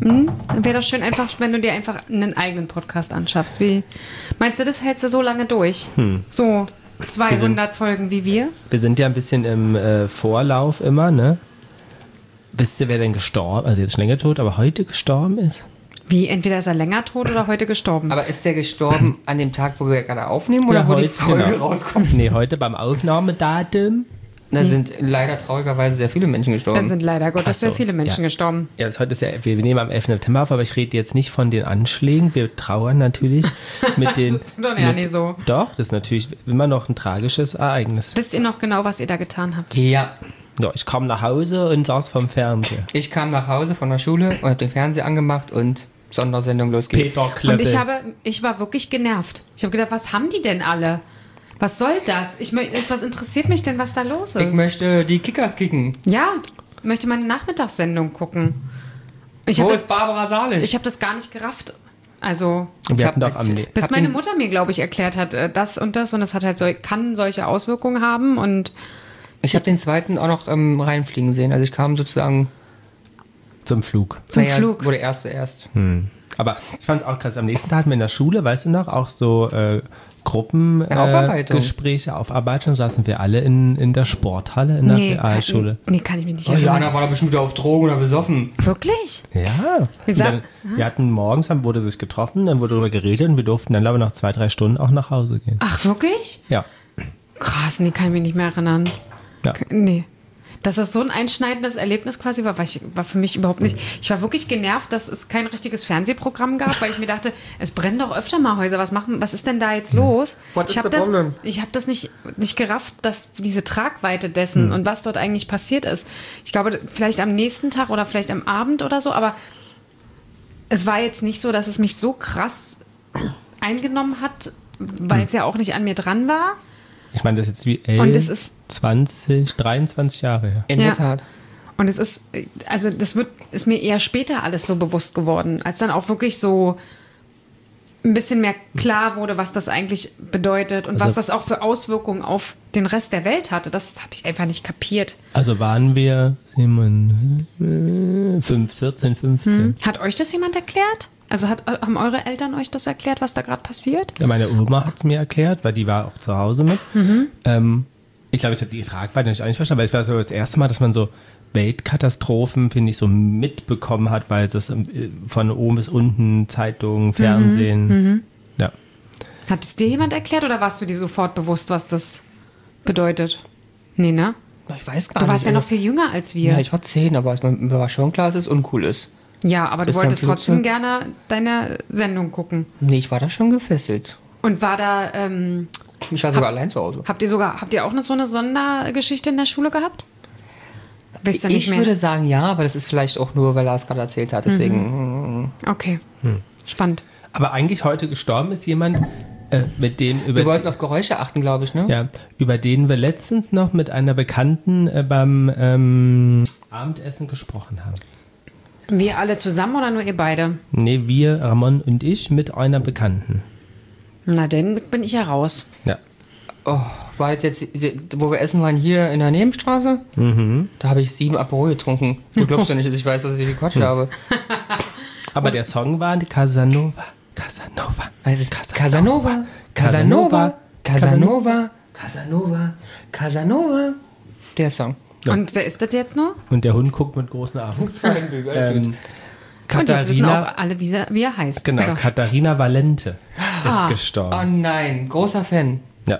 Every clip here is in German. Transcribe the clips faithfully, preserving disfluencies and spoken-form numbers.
Hm? Wäre doch schön einfach, wenn du dir einfach einen eigenen Podcast anschaffst. Wie meinst du, das hältst du so lange durch? Hm. So zweihundert sind, Folgen wie wir? Wir sind ja ein bisschen im äh, Vorlauf immer, ne? Wisst ihr, wer denn gestorben, also jetzt schon länger tot, aber heute gestorben ist? Wie, entweder ist er länger tot oder heute gestorben. Aber ist der gestorben an dem Tag, wo wir gerade aufnehmen oder Ja, wo heute, die Folge genau. rauskommt? Nee, heute beim Aufnahmedatum. Da sind leider traurigerweise sehr viele Menschen gestorben. Da sind leider Gottes Ach so, sehr viele Menschen ja. gestorben. Ja, bis heute ist ja, wir nehmen am elften September auf, aber ich rede jetzt nicht von den Anschlägen. Wir trauern natürlich mit den... Doch, ja, mit, nicht so. Doch, das ist natürlich immer noch ein tragisches Ereignis. Wisst ihr noch genau, was ihr da getan habt? Ja. Ja, ich kam nach Hause und saß vom Fernseher. Ich kam nach Hause von der Schule und habe den Fernseher angemacht und Sondersendung, los geht's. Peter Klöppel. Und ich habe, ich war wirklich genervt. Ich habe gedacht, was haben die denn alle? Was soll das? Ich möchte, was interessiert mich denn, was da los ist? Ich möchte die Kickers kicken. Ja, ich möchte meine Nachmittagssendung gucken. Ich Wo habe ist das, Barbara Salisch? ich hab das gar nicht gerafft. Also, Und wir Ich hatten hab- doch am ich- bis hab meine den- Mutter mir, glaube ich, erklärt hat, äh, das und das und das hat halt so, kann solche Auswirkungen haben und Ich habe den zweiten auch noch ähm, reinfliegen sehen. Also ich kam sozusagen zum Flug. zum naja, Flug. Wo der erste erst. Hm. Aber ich fand es auch krass. Am nächsten Tag hatten wir in der Schule, weißt du noch, auch so äh, Gruppen Ja, Aufarbeitung. äh, Gespräche, Aufarbeitung, saßen wir alle in, in der Sporthalle in der Nee, Realschule. kann, nee, kann ich mich nicht Oh, erinnern. Jana war da bestimmt wieder auf Drogen oder besoffen. Wirklich? Ja. Wir Und sagen- dann, wir hatten morgens, dann wurde sich getroffen, dann wurde darüber geredet und wir durften dann aber nach zwei, drei Stunden auch nach Hause gehen. Ach, wirklich? Ja. Krass, nee, kann ich mich nicht mehr erinnern. Ja. Nee. Dass das so ein einschneidendes Erlebnis quasi war, war, ich, war für mich überhaupt nicht. Ich war wirklich genervt, dass es kein richtiges Fernsehprogramm gab, weil ich mir dachte, es brennen doch öfter mal Häuser. Was machen, was ist denn da jetzt los? What ich is habe the das, problem? ich hab das nicht, nicht gerafft, dass diese Tragweite dessen und was dort eigentlich passiert ist. Ich glaube, vielleicht am nächsten Tag oder vielleicht am Abend oder so, aber es war jetzt nicht so, dass es mich so krass eingenommen hat, weil es ja auch nicht an mir dran war. Ich meine, das ist jetzt wie elf, Und es ist- zwanzig, dreiundzwanzig Jahre her. In Ja. der Tat. Und es ist, also das wird, ist mir eher später alles so bewusst geworden, als dann auch wirklich so ein bisschen mehr klar wurde, was das eigentlich bedeutet und Also- was das auch für Auswirkungen auf den Rest der Welt hatte. Das habe ich einfach nicht kapiert. Also waren wir sieben, äh, fünf, vierzehn, fünfzehn. Hat euch das jemand erklärt? Also hat, haben eure Eltern euch das erklärt, was da gerade passiert? Ja, meine Oma hat es mir erklärt, weil die war auch zu Hause mit. Ähm, ich glaube, ich habe die Tragweite nicht eigentlich verstanden, aber ich war so das erste Mal, dass man so Weltkatastrophen, finde ich, so mitbekommen hat, weil es ähm, von oben bis unten Zeitungen, Fernsehen. Ja. Hat es dir jemand erklärt oder warst du dir sofort bewusst, was das bedeutet? Nee, ne? Ich weiß gar Du nicht. warst ja noch viel jünger als wir. Ja, ich war zehn, aber es- mir war schon klar, dass es uncool ist. Ja, aber du Ist wolltest dann trotzdem Flugzeug? gerne deine Sendung gucken. Nee, ich war da schon gefesselt. Und war da, ähm, Ich war sogar allein zu Hause. habt ihr sogar, habt ihr auch noch so eine Sondergeschichte in der Schule gehabt? Wisst ihr nicht Ich mehr? würde sagen, ja, aber das ist vielleicht auch nur, weil er es gerade erzählt hat. Deswegen. Okay. Spannend. Aber eigentlich heute gestorben ist jemand, äh, mit dem über Wir wollten auf Geräusche achten, glaube ich, ne? ja, über den wir letztens noch mit einer Bekannten äh, beim ähm, Abendessen gesprochen haben. Wir alle zusammen oder nur ihr beide? Nee, wir, Ramon und ich, mit einer Bekannten. Na, dann bin ich ja raus. Ja. Oh, war jetzt, jetzt, wo wir essen waren, hier in der Nebenstraße? Mhm. Da habe ich sieben Aperol getrunken. Du glaubst ja nicht, dass ich weiß, was ich gequatscht habe. Aber der Song war die Casanova. Casanova. Es ist Casanova, Casanova, Casanova, Casanova, Casanova. Der Song. Ja. Und wer ist das jetzt nur? Und der Hund guckt mit großen Augen. ähm, Und jetzt wissen auch Katharina, alle, wie, sie, wie er heißt. genau, So. Katharina Valente ist Ah. Oh gestorben. nein, großer Fan. Ja.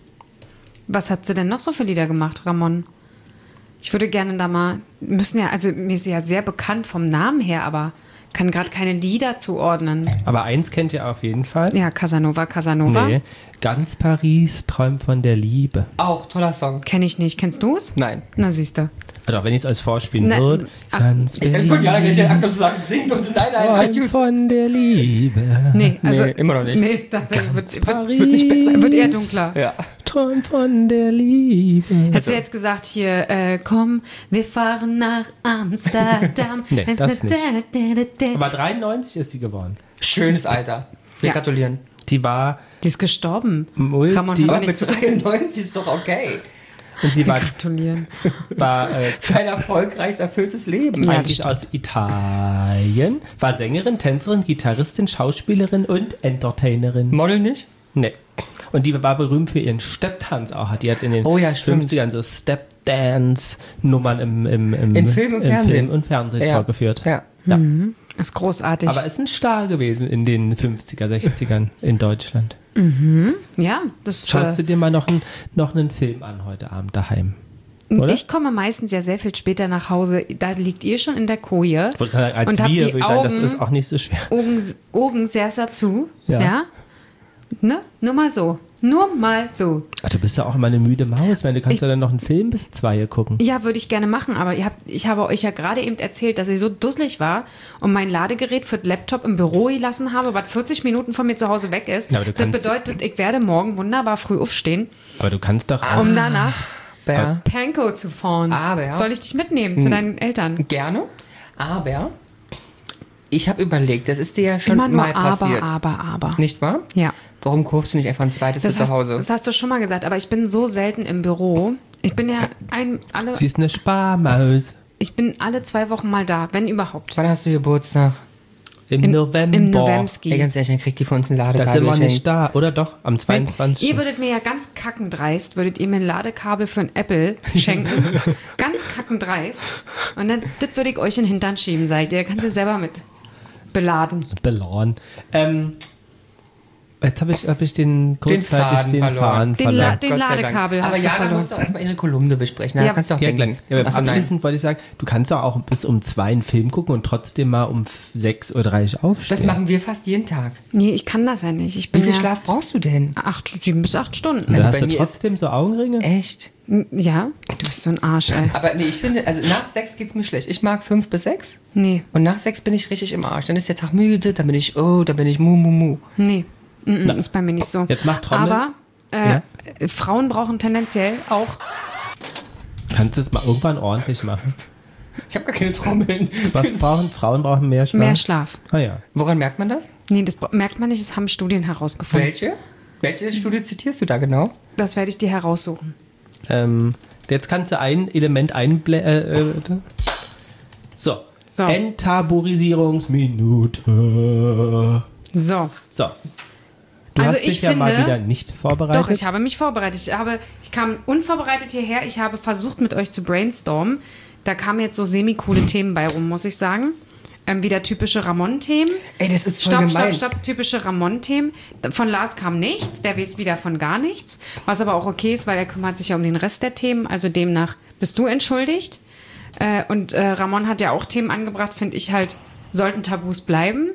Was hat sie denn noch so für Lieder gemacht, Ramon? Ich würde gerne da mal, müssen ja, also mir ist sie ja sehr bekannt vom Namen her, aber kann gerade keine Lieder zuordnen. Aber eins kennt ihr auf jeden Fall. Ja, Casanova, Casanova. Nee. Ganz Paris träumt von der Liebe. Auch toller Song. Kenne ich nicht. Kennst du es? Nein. Na, siehst du. Also wenn ich es als vorspielen Ne- würde. ach. Ganz Ich guck ja, ich hab Angst, dass Paris du sagst, singt und nein, nein, träumt von der Liebe. Nee, also. Nee, immer noch nicht. Nee, tatsächlich wird, wird, Paris wird nicht besser, wird eher dunkler. Ja. träumt von der Liebe. Hättest du jetzt gesagt, hier, äh, komm, wir fahren nach Amsterdam. Nee, das nicht. nicht. Aber dreiundneunzig ist sie geworden. Schönes Alter. Wir Ja. gratulieren. Die war Die ist gestorben. Multi- Ramon, hast du Aber nicht mit zu... dreiundneunzig ist doch okay. Und sie war, Gratulieren. war äh, Für ein erfolgreich erfülltes Leben. Ja, eigentlich aus Italien, war Sängerin, Tänzerin, Gitarristin, Schauspielerin und Entertainerin. Model nicht? Nee. Und die war berühmt für ihren Stepptanz auch. Die hat in den Oh ja, stimmt. fünfzigern so Step-Dance-Nummern im, im, im, In Film und im Fernsehen. Film und Fernsehen Ja. vorgeführt. Ja. Ja. Ist großartig. Aber ist ein Star gewesen in den fünfziger, sechzigern in Deutschland. ja, das Schaust du äh, dir mal noch, ein, noch einen Film an heute Abend daheim? Oder? Ich komme meistens ja sehr viel später nach Hause. Da liegt ihr schon in der Koje. Ich wollte gerade sagen, als und habt wir, die würde ich sagen, das Augen- ist auch nicht so schwer. Augen, Augen sehr, sehr zu. Ja. Ja. Ne? Nur mal so. Nur mal so. Ach, du bist ja auch immer eine müde Maus, weil du kannst Ich- ja dann noch einen Film bis zwei gucken. Ja, würde ich gerne machen, aber ihr habt, ich habe euch ja gerade eben erzählt, dass ich so dusselig war und mein Ladegerät für den Laptop im Büro gelassen habe, was vierzig Minuten von mir zu Hause weg ist. Ja, aber du das kannst- bedeutet, ich werde morgen wunderbar früh aufstehen, Aber du kannst doch auch. um danach Aber Pankow zu fahren. Aber- Soll ich dich mitnehmen zu deinen Eltern? gerne. Aber ich habe überlegt, das ist dir ja schon Immer nur mal aber, passiert. aber, aber. Nicht wahr? Ja. Warum kaufst du nicht einfach ein zweites für Das zu hast, Hause? das hast du schon mal gesagt, aber ich bin so selten im Büro. Ich bin ja ein, alle, Sie ist eine Sparmaus. ich bin alle zwei Wochen mal da, wenn überhaupt. Wann hast du Geburtstag? Im Im- November. Im Novemski. Ey, ganz ehrlich, dann kriegt die von uns ein Ladekabel Da sind wir geschenkt. nicht da, oder doch? Am Wenn, zweiundzwanzigsten ihr würdet mir ja ganz kackendreist, würdet ihr mir ein Ladekabel für ein Apple schenken. Ganz kackendreist. Und dann, das würde ich euch in den Hintern schieben, seid ihr. Kannst du selber mit beladen. Beladen. Ähm, jetzt habe ich, hab ich den kurzzeitig Faden den verloren. Faden Den, La verloren. den Gott sei Dank. Ladekabel Aber hast du ja, da verloren. musst du erstmal ihre Kolumne besprechen. Da Ja, kannst du auch Ja, denken. gleich. Ja, aber Ach so, nein. abschließend wollte ich sagen, du kannst ja auch bis um zwei einen Film gucken und trotzdem mal um sechs Uhr dreißig aufstehen. Das machen wir fast jeden Tag. Nee, ich kann das ja nicht. Ich Wie bin viel ja Schlaf brauchst du denn? acht, sieben bis acht Stunden. Da Also hast bei du mir ist- trotzdem so Augenringe? Echt? Ja, du bist so ein Arsch, ey. Aber nee, ich finde, also nach sechs geht's mir schlecht. Ich mag fünf bis sechs. Nee, Und nach sechs bin ich richtig im Arsch. Dann ist der Tag müde, dann bin ich, oh, dann bin ich mu, mu, mu. nee. Mm -mm, ist bei mir nicht so. Jetzt mach Trommel. Aber äh, Frauen brauchen tendenziell auch. Kannst du es mal irgendwann ordentlich machen? Ich habe gar keine Trommeln. Was brauchen Frauen? Brauchen mehr Schlaf? Mehr Schlaf. Ah ja. Woran merkt man das? Nee, das bra- merkt man nicht, das haben Studien herausgefunden. Welche? Welche Studie zitierst du da genau? Das werde ich dir heraussuchen. Ähm, jetzt kannst du ein Element einblenden. Äh, äh, so. So. Enttabuisierungsminute. So. So. Du Also hast dich ich ja mal finde- wieder nicht vorbereitet. Doch, ich habe mich vorbereitet. Ich, habe, ich kam unvorbereitet hierher. Ich habe versucht, mit euch zu brainstormen. Da kamen jetzt so semi-coole Themen bei rum, muss ich sagen. Ähm, wieder typische Ramon-Themen. Ey, das ist voll Stopp, gemein. stopp, stopp. Typische Ramon-Themen. Von Lars kam nichts. Der weiß wieder von gar nichts. Was aber auch okay ist, weil er kümmert sich ja um den Rest der Themen. Also demnach bist du entschuldigt. Äh, und äh, Ramon hat ja auch Themen angebracht, finde ich halt, sollten Tabus bleiben.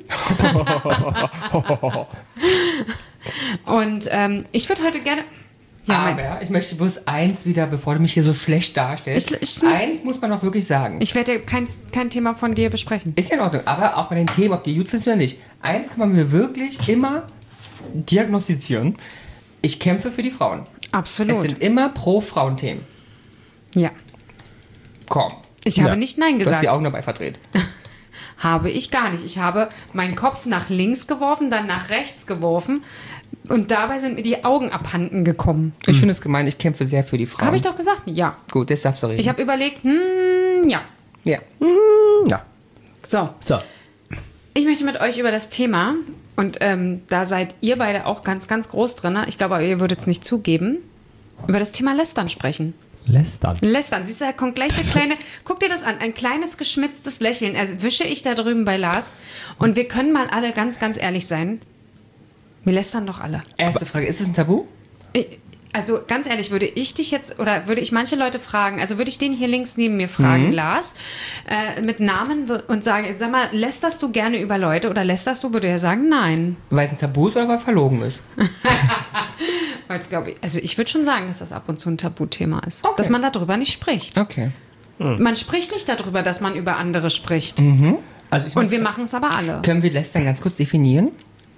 Und ähm, ich würde heute gerne... Ja, mein, Aber ich möchte bloß eins wieder, bevor du mich hier so schlecht darstellst. Ich- ich- eins muss man doch wirklich sagen. ich werde kein, kein Thema von dir besprechen. Ist ja in Ordnung, aber auch bei den Themen, ob die gut findest oder nicht. Eins kann man mir wirklich immer diagnostizieren. Ich kämpfe für die Frauen. Es Absolut. sind immer Pro-Frauen-Themen. Ja. Komm. Ich habe Ja. nicht Nein Du hast gesagt. die Augen dabei verdreht. Habe ich gar nicht. Ich habe meinen Kopf nach links geworfen, dann nach rechts geworfen und dabei sind mir die Augen abhanden gekommen. Ich finde es gemein, ich kämpfe sehr für die Frauen. Habe ich doch gesagt? Ja. Gut, jetzt darfst du reden. Ich habe überlegt, hm, ja. ja. Ja. So, So. ich möchte mit euch über das Thema, und ähm, da seid ihr beide auch ganz, ganz groß drin, ich glaube, ihr würdet es nicht zugeben, über das Thema Lästern sprechen. Lästern. Lästern, siehst du, da kommt gleich der kleine, guck dir das an, ein kleines geschmitztes Lächeln, erwische ich da drüben bei Lars. Und wir können mal alle ganz, ganz ehrlich sein, wir lästern doch alle. Erste Frage, ist es ein Tabu? Ich- Also ganz ehrlich, würde ich dich jetzt, oder würde ich manche Leute fragen, also würde ich den hier links neben mir fragen, Mhm. Lars, äh, mit Namen w- und sagen, sag mal, lästerst du gerne über Leute oder lästerst du, würde er sagen, nein. Weil es ein Tabu ist oder weil verlogen ist? Weil es, glaube ich, also ich würde schon sagen, dass das ab und zu ein Tabuthema ist. Okay. Dass man darüber nicht spricht. Okay. Man spricht nicht darüber, dass man über andere spricht. Also ich Und muss- wir machen es aber alle. Können wir Lästern ganz kurz definieren?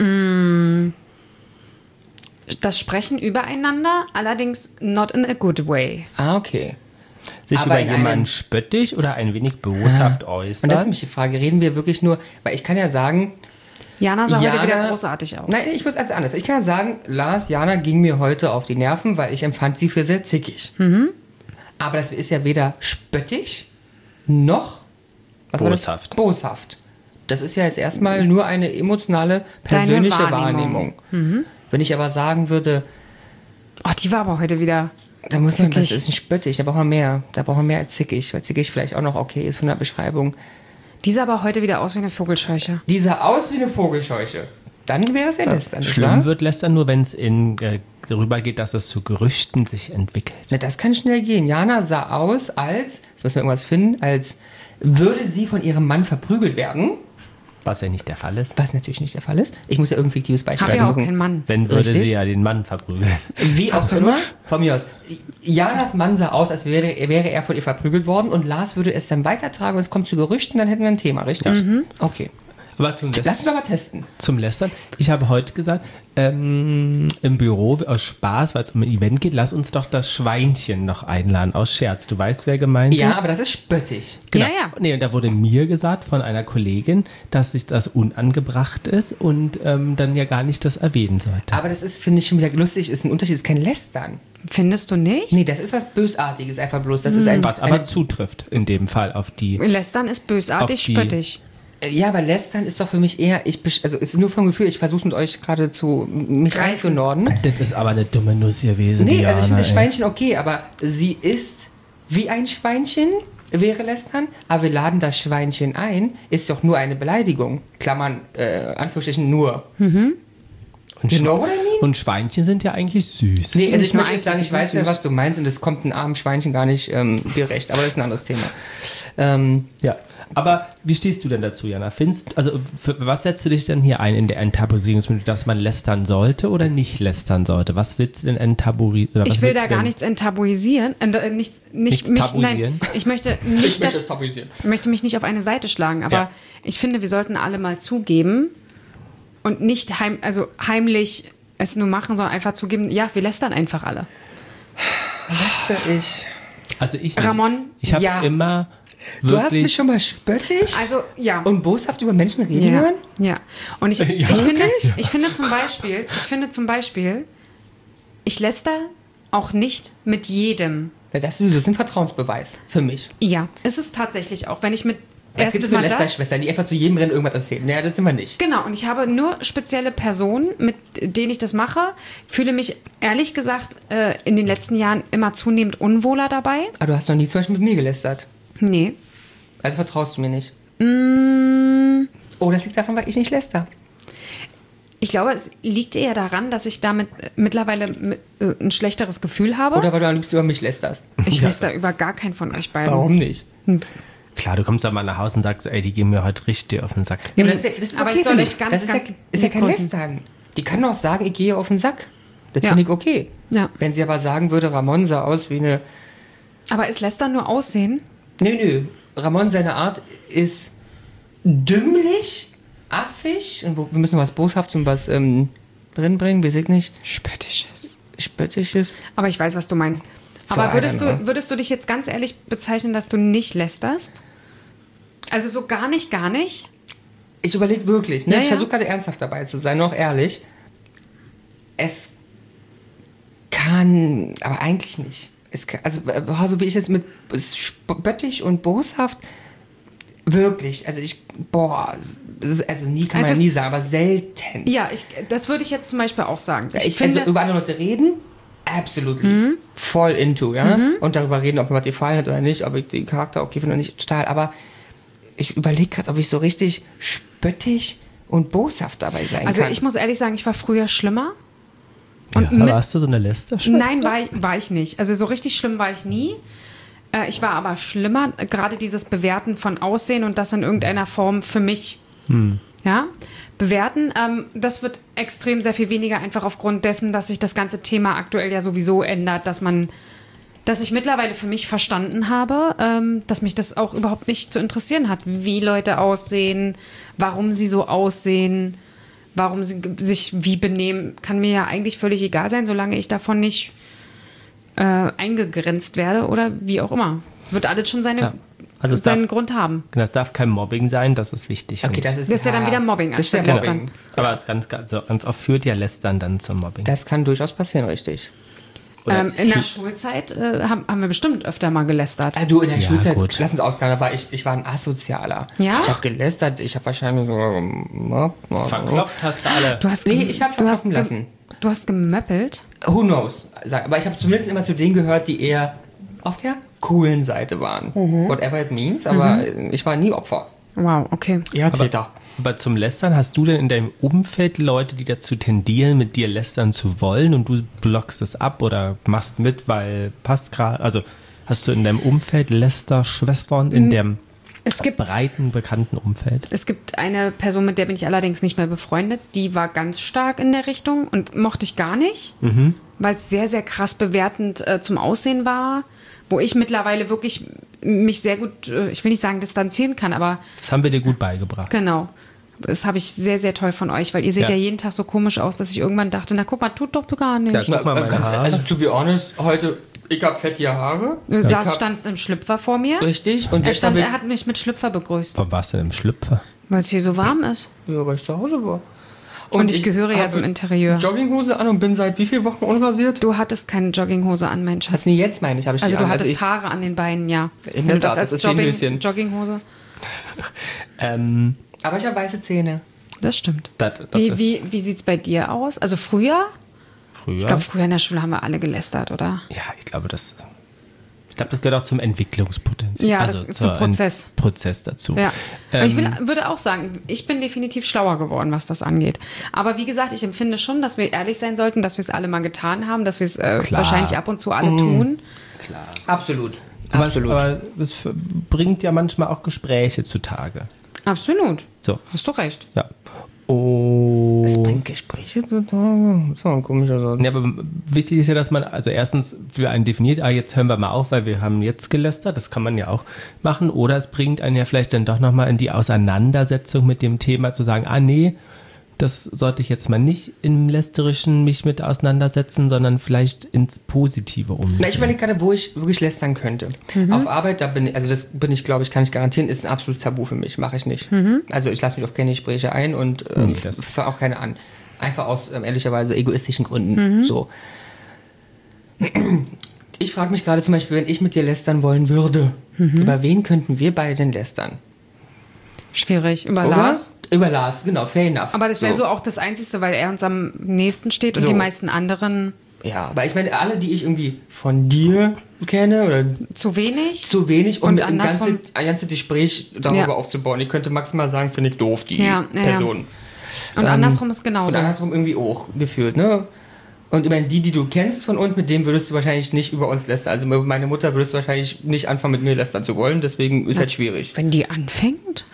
Das Sprechen übereinander, allerdings not in a good way. Ah, okay. sich aber über in jemanden einem- spöttisch oder ein wenig boshaft Und das ist äußern. nämlich die Frage, reden wir wirklich nur, weil ich kann ja sagen, Jana sah Jana- heute wieder großartig aus. nein, ich würde als anders. Ich kann ja sagen, Lars, Jana ging mir heute auf die Nerven, weil ich empfand sie für sehr zickig. Aber das ist ja weder spöttisch noch was war das? Boshaft. Boshaft. Das ist ja jetzt erstmal nur eine emotionale, persönliche Deine Wahrnehmung. Wahrnehmung. Wenn ich aber sagen würde, Oh, die war aber heute wieder. da muss man, das Zickig. ist nicht spöttisch, da braucht man mehr. Da braucht man mehr als zickig, weil zickig vielleicht auch noch okay ist von der Beschreibung. Die sah aber heute wieder aus wie eine Vogelscheuche. Die sah aus wie eine Vogelscheuche. Dann wäre es ja lästern, nicht Schlimm wahr? wird lästern nur, wenn es in äh, darüber geht, dass es zu Gerüchten sich entwickelt. Na, das kann schnell gehen. Jana sah aus, als, jetzt müssen wir irgendwas finden, als würde sie von ihrem Mann verprügelt werden. Was ja nicht der Fall ist. Was natürlich nicht der Fall ist. Ich muss ja irgendein fiktives Beispiel Hab ja auch suchen. keinen Mann. Wenn würde Richtig. sie ja den Mann verprügeln. Wie auch Absolut. immer, von mir aus. Janas Mann sah aus, als wäre, wäre er von ihr verprügelt worden und Lars würde es dann weitertragen und es kommt zu Gerüchten, dann hätten wir ein Thema, richtig? Okay. Aber zum, Lass uns doch mal testen. zum Lästern. Ich habe heute gesagt, ähm, im Büro aus Spaß, weil es um ein Event geht, lass uns doch das Schweinchen noch einladen aus Scherz. Du weißt, wer gemeint Ja, ist? aber das ist spöttisch. Genau. Ja, ja. Nee, und da wurde mir gesagt von einer Kollegin, dass sich das unangebracht ist und ähm, dann ja gar nicht das erwähnen sollte. Aber das ist, finde ich, schon wieder lustig, ist ein Unterschied, ist kein Lästern. Findest du nicht? Nee, das ist was Bösartiges, einfach bloß. Das ist ein, Was aber eine, zutrifft in dem Fall auf die. Lästern ist bösartig, Auf die- spöttisch. Ja, aber Lästern ist doch für mich eher, ich, besch- also es ist nur vom Gefühl, ich versuche mit euch gerade zu, mich Greifen. reinzunorden. Das ist aber eine dumme Nuss gewesen. Nee, Diana, also ich finde das ey. Schweinchen okay, aber sie ist wie ein Schweinchen, wäre Lästern, aber wir laden das Schweinchen ein, ist doch nur eine Beleidigung. Klammern, äh, Anführungsstrichen nur. Und, You know Schwe what I mean? und Schweinchen sind ja eigentlich süß. Nee, also Nicht ich nur möchte jetzt eigentlich, sagen, die ich sind weiß ja, süß. was du meinst und es kommt ein armes Schweinchen gar nicht ähm, gerecht, aber das ist ein anderes Thema. Ähm, Ja. Aber wie stehst du denn dazu, Jana? Findest, also für was setzt du dich denn hier ein in der Enttabuisierungsminute, dass man lästern sollte oder nicht lästern sollte? Was willst du denn enttabuisieren? Ich will da gar nichts enttabuisieren. Äh, nichts, nicht, Nichts mich, tabuisieren? nein, ich möchte nicht, dass, tabuisieren. ich möchte mich nicht auf eine Seite schlagen, aber Ja. ich finde, wir sollten alle mal zugeben und nicht heim, also heimlich es nur machen, sondern einfach zugeben, ja, wir lästern einfach alle. Läster ich. Also ich, Ramon, ich habe ja. immer Du hast mich wirklich schon mal spöttisch Also, ja. und boshaft über Menschen reden ja, hören? ja. Und ich, Ja. ich, finde, ich finde zum Beispiel, ich finde zum Beispiel, ich läster auch nicht mit jedem. Ja, das ist das ist ein Vertrauensbeweis für mich. Ja, es ist tatsächlich auch, wenn ich mit Es gibt erstens so mal das, Lästerschwestern, die einfach zu jedem Rennen irgendwas erzählen. Naja, das sind wir nicht. genau, und ich habe nur spezielle Personen, mit denen ich das mache, fühle mich ehrlich gesagt äh, in den letzten Jahren immer zunehmend unwohler dabei. Aber du hast noch nie zum Beispiel mit mir gelästert. Nee. Also vertraust du mir nicht. Mm, Oh, das liegt daran, weil ich nicht läster. ich glaube, es liegt eher daran, dass ich damit äh, mittlerweile mit, äh, ein schlechteres Gefühl habe. Oder weil du am liebsten über mich lästerst. ich Ja. läster über gar keinen von euch beiden. Warum nicht? klar, du kommst dann mal nach Hause und sagst, ey, die gehen mir heute richtig auf den Sack. Ja, aber das, wär- das ist Aber okay ich soll für euch mich. ganz, das ist, ganz ja, ist ja kein lieb grüßen. Lästern. Die kann doch sagen, ich gehe auf den Sack. Das Ja. finde ich okay. Ja. Wenn sie aber sagen würde, Ramon sah aus wie eine... Aber ist Lästern nur Aussehen? Nö, nö. Ramon, seine Art ist dümmlich, affig. Und wo- wir müssen was Boshaftes und was ähm, drinbringen, weiß ich nicht. Spöttisches. Spöttisches. Aber ich weiß, was du meinst. So Aber würdest einer, ne? du, würdest du dich jetzt ganz ehrlich bezeichnen, dass du nicht lästerst? Also so gar nicht, gar nicht? Ich überlege wirklich, ne? Ja, ich ja. versuche gerade ernsthaft dabei zu sein, noch ehrlich. Es kann, aber eigentlich nicht. Es kann, also, äh, so wie ich es mit spöttisch und boshaft, wirklich, also ich, boah, es ist, also nie kann Es man ja ist- nie sagen, aber selten. Ja, ich, das würde ich jetzt zum Beispiel auch sagen. Ich, Ich, finde, also über andere Leute reden, absolutely. Voll into, ja. Und darüber reden, ob mir was gefallen hat oder nicht, ob ich den Charakter okay finde oder nicht, total. Aber ich überlege gerade, ob ich so richtig spöttisch und boshaft dabei sein also kann. ich muss ehrlich sagen, ich war früher schlimmer. Und Ja, mit- warst du so eine Lästerschwester? Nein, war, ich- war ich nicht. Also so richtig schlimm war ich nie. Äh, ich war aber schlimmer, äh, gerade dieses Bewerten von Aussehen und das in irgendeiner Form für mich. Ja, bewerten. Ähm, das wird extrem sehr viel weniger, einfach aufgrund dessen, dass sich das ganze Thema aktuell ja sowieso ändert, dass man, dass ich mittlerweile für mich verstanden habe, ähm, dass mich das auch überhaupt nicht zu interessieren hat, wie Leute aussehen, warum sie so aussehen, warum sie ge- sich wie benehmen, kann mir ja eigentlich völlig egal sein, solange ich davon nicht äh, eingegrenzt werde oder wie auch immer. Wird alles schon seine, Ja. Also es seinen darf- Grund haben. Das darf kein Mobbing sein, das ist wichtig. okay, finde das ich. ist, Das ist ja dann wieder Mobbing Das ist ja anstatt Mobbing. Lästern. Aber es ganz, ganz, so ganz oft führt ja Lästern dann zum Mobbing. Das kann durchaus passieren, richtig. Oder Ähm, in der ist- Schulzeit äh, haben, haben wir bestimmt öfter mal gelästert. Ah, du, in der Ja, Schulzeit, gut. lass uns ausklammern, da war ich, ich war ein Asozialer. Ja? Ich habe gelästert, ich habe wahrscheinlich so... Verkloppt hast du alle. Du hast Nee, gem- ich habe du hast verkloppen gem- lassen. Du hast gemöppelt. Who knows? Sag- Aber ich habe zumindest immer zu denen gehört, die eher auf der coolen Seite waren. Whatever it means, aber ich war nie Opfer. Wow, okay. Eher Täter. Aber zum Lästern, hast du denn in deinem Umfeld Leute, die dazu tendieren, mit dir lästern zu wollen und du blockst es ab oder machst mit, weil passt gerade? Also hast du in deinem Umfeld Lästerschwestern in dem Es gibt, breiten, bekannten Umfeld? es gibt eine Person, mit der bin ich allerdings nicht mehr befreundet, die war ganz stark in der Richtung und mochte ich gar nicht, weil es sehr, sehr krass bewertend äh, zum Aussehen war, wo ich mittlerweile wirklich mich sehr gut, äh, ich will nicht sagen distanzieren kann, aber Das haben wir dir gut beigebracht. genau. Das habe ich sehr, sehr toll von euch, weil ihr seht ja. Ja. jeden Tag so komisch aus, dass ich irgendwann dachte, na guck mal, tut doch gar nicht. Ja, ich muss mal meine Ganz- Haare. Also, to be honest, heute, ich habe fettige Haare. Du Ich saß, hab- standst im Schlüpfer vor mir. Richtig. Und Er, jetzt stand, habe ich, er hat mich mit Schlüpfer begrüßt, Warum warst du denn im Schlüpfer? weil es hier so warm ist. ja, weil ich zu Hause war. Und ich gehöre ja habe zum Interieur. Jogginghose an und bin seit wie vielen Wochen unrasiert? Du hattest keine Jogginghose an, mein Was Schatz. nee, jetzt meine ich, habe ich Also die du an. hattest ich, Haare an den Beinen, ja. In Wenn der du das Tat, als das ist wie ein Jogging, Höschen. Jogginghose, Ähm, Aber ich habe weiße Zähne. das stimmt. das, das Wie, ist wie, wie sieht es bei dir aus? Also früher? früher. Ich glaube, früher in der Schule haben wir alle gelästert, oder? Ja, ich glaube, das. Ich glaube, das gehört auch zum Entwicklungspotenzial. Ja, also das- zum zur Prozess. Ent- Prozess dazu. Ja. Aber ich will, Ähm, würde auch sagen, ich bin definitiv schlauer geworden, was das angeht. Aber wie gesagt, ich empfinde schon, dass wir ehrlich sein sollten, dass wir es alle mal getan haben, dass wir es äh, Klar. wahrscheinlich ab und zu alle tun. Absolut. aber, es, Absolut. aber es f- bringt ja manchmal auch Gespräche zutage. Absolut. So, Hast du recht. ja. Oh. Bringt Gespräche zutage? Das ist doch ein komischer Satz. Ja, aber wichtig ist ja, dass man also erstens für einen definiert, ah, jetzt hören wir mal auf, weil wir haben jetzt gelästert, das kann man ja auch machen. Oder es bringt einen ja vielleicht dann doch nochmal in die Auseinandersetzung mit dem Thema zu sagen, ah nee, das sollte ich jetzt mal nicht im Lästerischen mich mit auseinandersetzen, sondern vielleicht ins Positive um. Na, ich überlege gerade, wo ich wirklich lästern könnte. Auf Arbeit, da bin ich, also das bin ich, glaube ich, kann ich garantieren, ist ein absolutes Tabu für mich. Mache ich nicht. Also ich lasse mich auf keine Gespräche ein und ähm, Nee, das- fange auch keine an. Einfach aus ähm, ehrlicherweise egoistischen Gründen. So. Ich frage mich gerade zum Beispiel, wenn ich mit dir lästern wollen würde, über wen könnten wir beide denn lästern? Schwierig. Über Oder? Lars. Über Lars, genau, fair enough. Aber das wäre so. auch das Einzige, weil er uns am nächsten steht und So. die meisten anderen Ja, aber ich meine, alle, die ich irgendwie von dir kenne oder zu wenig. zu wenig, um Und mit ein ganzes, andersrum- ein ganzes Gespräch darüber Ja. aufzubauen. Ich könnte maximal sagen, finde ich doof, die Ja, ja, ja. Person. Und Ähm, andersrum ist genauso. Und andersrum irgendwie auch gefühlt, ne? Und ich meine, die, die du kennst von uns, mit denen würdest du wahrscheinlich nicht über uns lästern. Also über meine Mutter würdest du wahrscheinlich nicht anfangen, mit mir lästern zu wollen. Deswegen ist halt schwierig. Wenn die anfängt?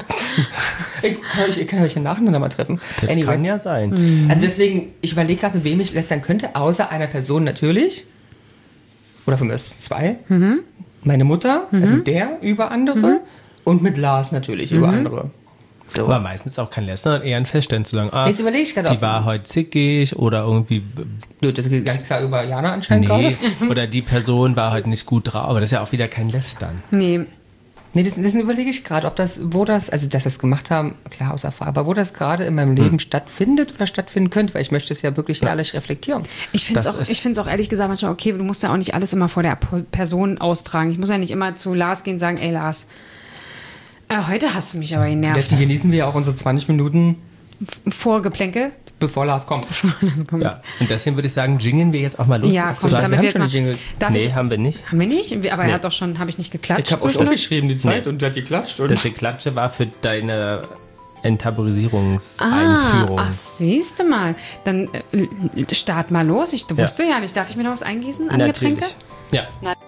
Ich kann euch, ich kann euch ja nacheinander mal treffen. Das Anyway. kann ja sein. Mhm. Also deswegen, ich überlege gerade, mit wem ich lästern könnte, außer einer Person natürlich. Oder von mir aus zwei. Mhm. Meine Mutter, also mit der über andere. Und mit Lars natürlich über andere. So. Aber meistens auch kein Lästern, sondern eher ein Feststellen zu sagen, ah, Jetzt überlege ich gerade, die ob- war heute zickig oder irgendwie, Nö, das geht ganz klar über Jana anscheinend nee, gerade. oder die Person war heute nicht gut drauf, aber das ist ja auch wieder kein Lästern. Nee. Nee, das, das überlege ich gerade, ob das, wo das, also dass wir es gemacht haben, klar außer Frage, aber wo das gerade in meinem Leben stattfindet oder stattfinden könnte, weil ich möchte es ja wirklich ehrlich reflektieren. Ich finde es Das auch, ist- ich find's auch ehrlich gesagt manchmal, okay, du musst ja auch nicht alles immer vor der Po- Person austragen. Ich muss ja nicht immer zu Lars gehen und sagen, ey Lars, äh, heute hast du mich aber genervt. Deswegen genießen wir ja auch unsere zwanzig Minuten, Vorgeplänkel. bevor Lars kommt. Das kommt. Ja, und deswegen würde ich sagen, jingeln wir jetzt auch mal los. Ja, Ach so, komm, du hast- damit wir haben wir jetzt schon mal. einen Jingle. Darf nee, ich, haben wir nicht. haben wir nicht? Aber Nee. er hat doch schon, habe ich nicht geklatscht? Ich habe auch zwischendurch? aufgeschrieben die Zeit Nee. und der hat geklatscht. Und Das Geklatsche war für deine Ah, Enttabuisierungseinführung. ach, siehst du mal. Dann äh, start mal los. Ich wusste ja nicht. Darf ich mir noch was eingießen an Getränke? Ja.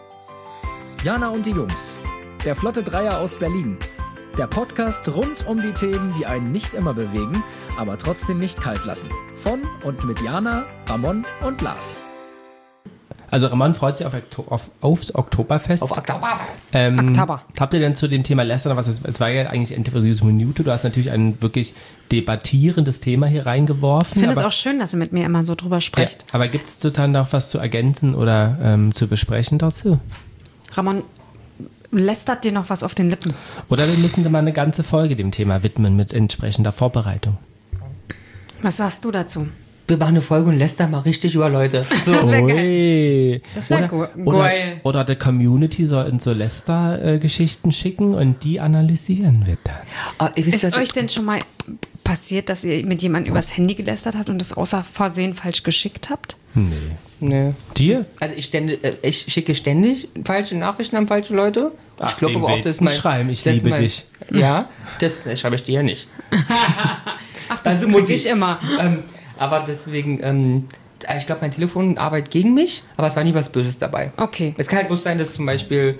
Jana und die Jungs. Der Flotte Dreier aus Berlin. Der Podcast rund um die Themen, die einen nicht immer bewegen, aber trotzdem nicht kalt lassen. Von und mit Jana, Ramon und Lars. Also Ramon freut sich auf, Okto- auf, aufs Oktoberfest. auf Oktoberfest. Ähm, Oktober. Habt ihr denn zu dem Thema Lästern noch was? Es war ja eigentlich Interviews Minute. Du hast natürlich ein wirklich debattierendes Thema hier reingeworfen. Ich finde es aber, auch schön, dass ihr mit mir immer so drüber ja, sprecht. aber gibt es total noch was zu ergänzen oder ähm, zu besprechen dazu? Ramon, lästert dir noch was auf den Lippen? Oder wir müssen da mal eine ganze Folge dem Thema widmen mit entsprechender Vorbereitung. Was sagst du dazu? wir machen eine Folge und lästern mal richtig über Leute. So. Das wäre geil. Ui. Das wäre Oder, ge- oder, geil. oder die Community soll uns so Läster-Geschichten schicken und die analysieren wir dann. Ah, ihr wisst, Ist dass euch ich, denn schon mal passiert, dass ihr mit jemandem übers Handy gelästert habt und das außer Versehen falsch geschickt habt? Nee. nee. Dir? Also ich, ständig, äh, ich schicke ständig falsche Nachrichten an falsche Leute. Ach, ich glaube wem aber auch, willst das ist du mein... schreiben? Ich das ist liebe mein, dich. Ja, das, das schreibe ich dir ja nicht. Ach, das Also krieg Mutti. ich immer. Ähm, aber deswegen, ähm, ich glaube, mein Telefon arbeitet gegen mich, aber es war nie was Böses dabei. Okay. Es kann halt bloß sein, dass zum Beispiel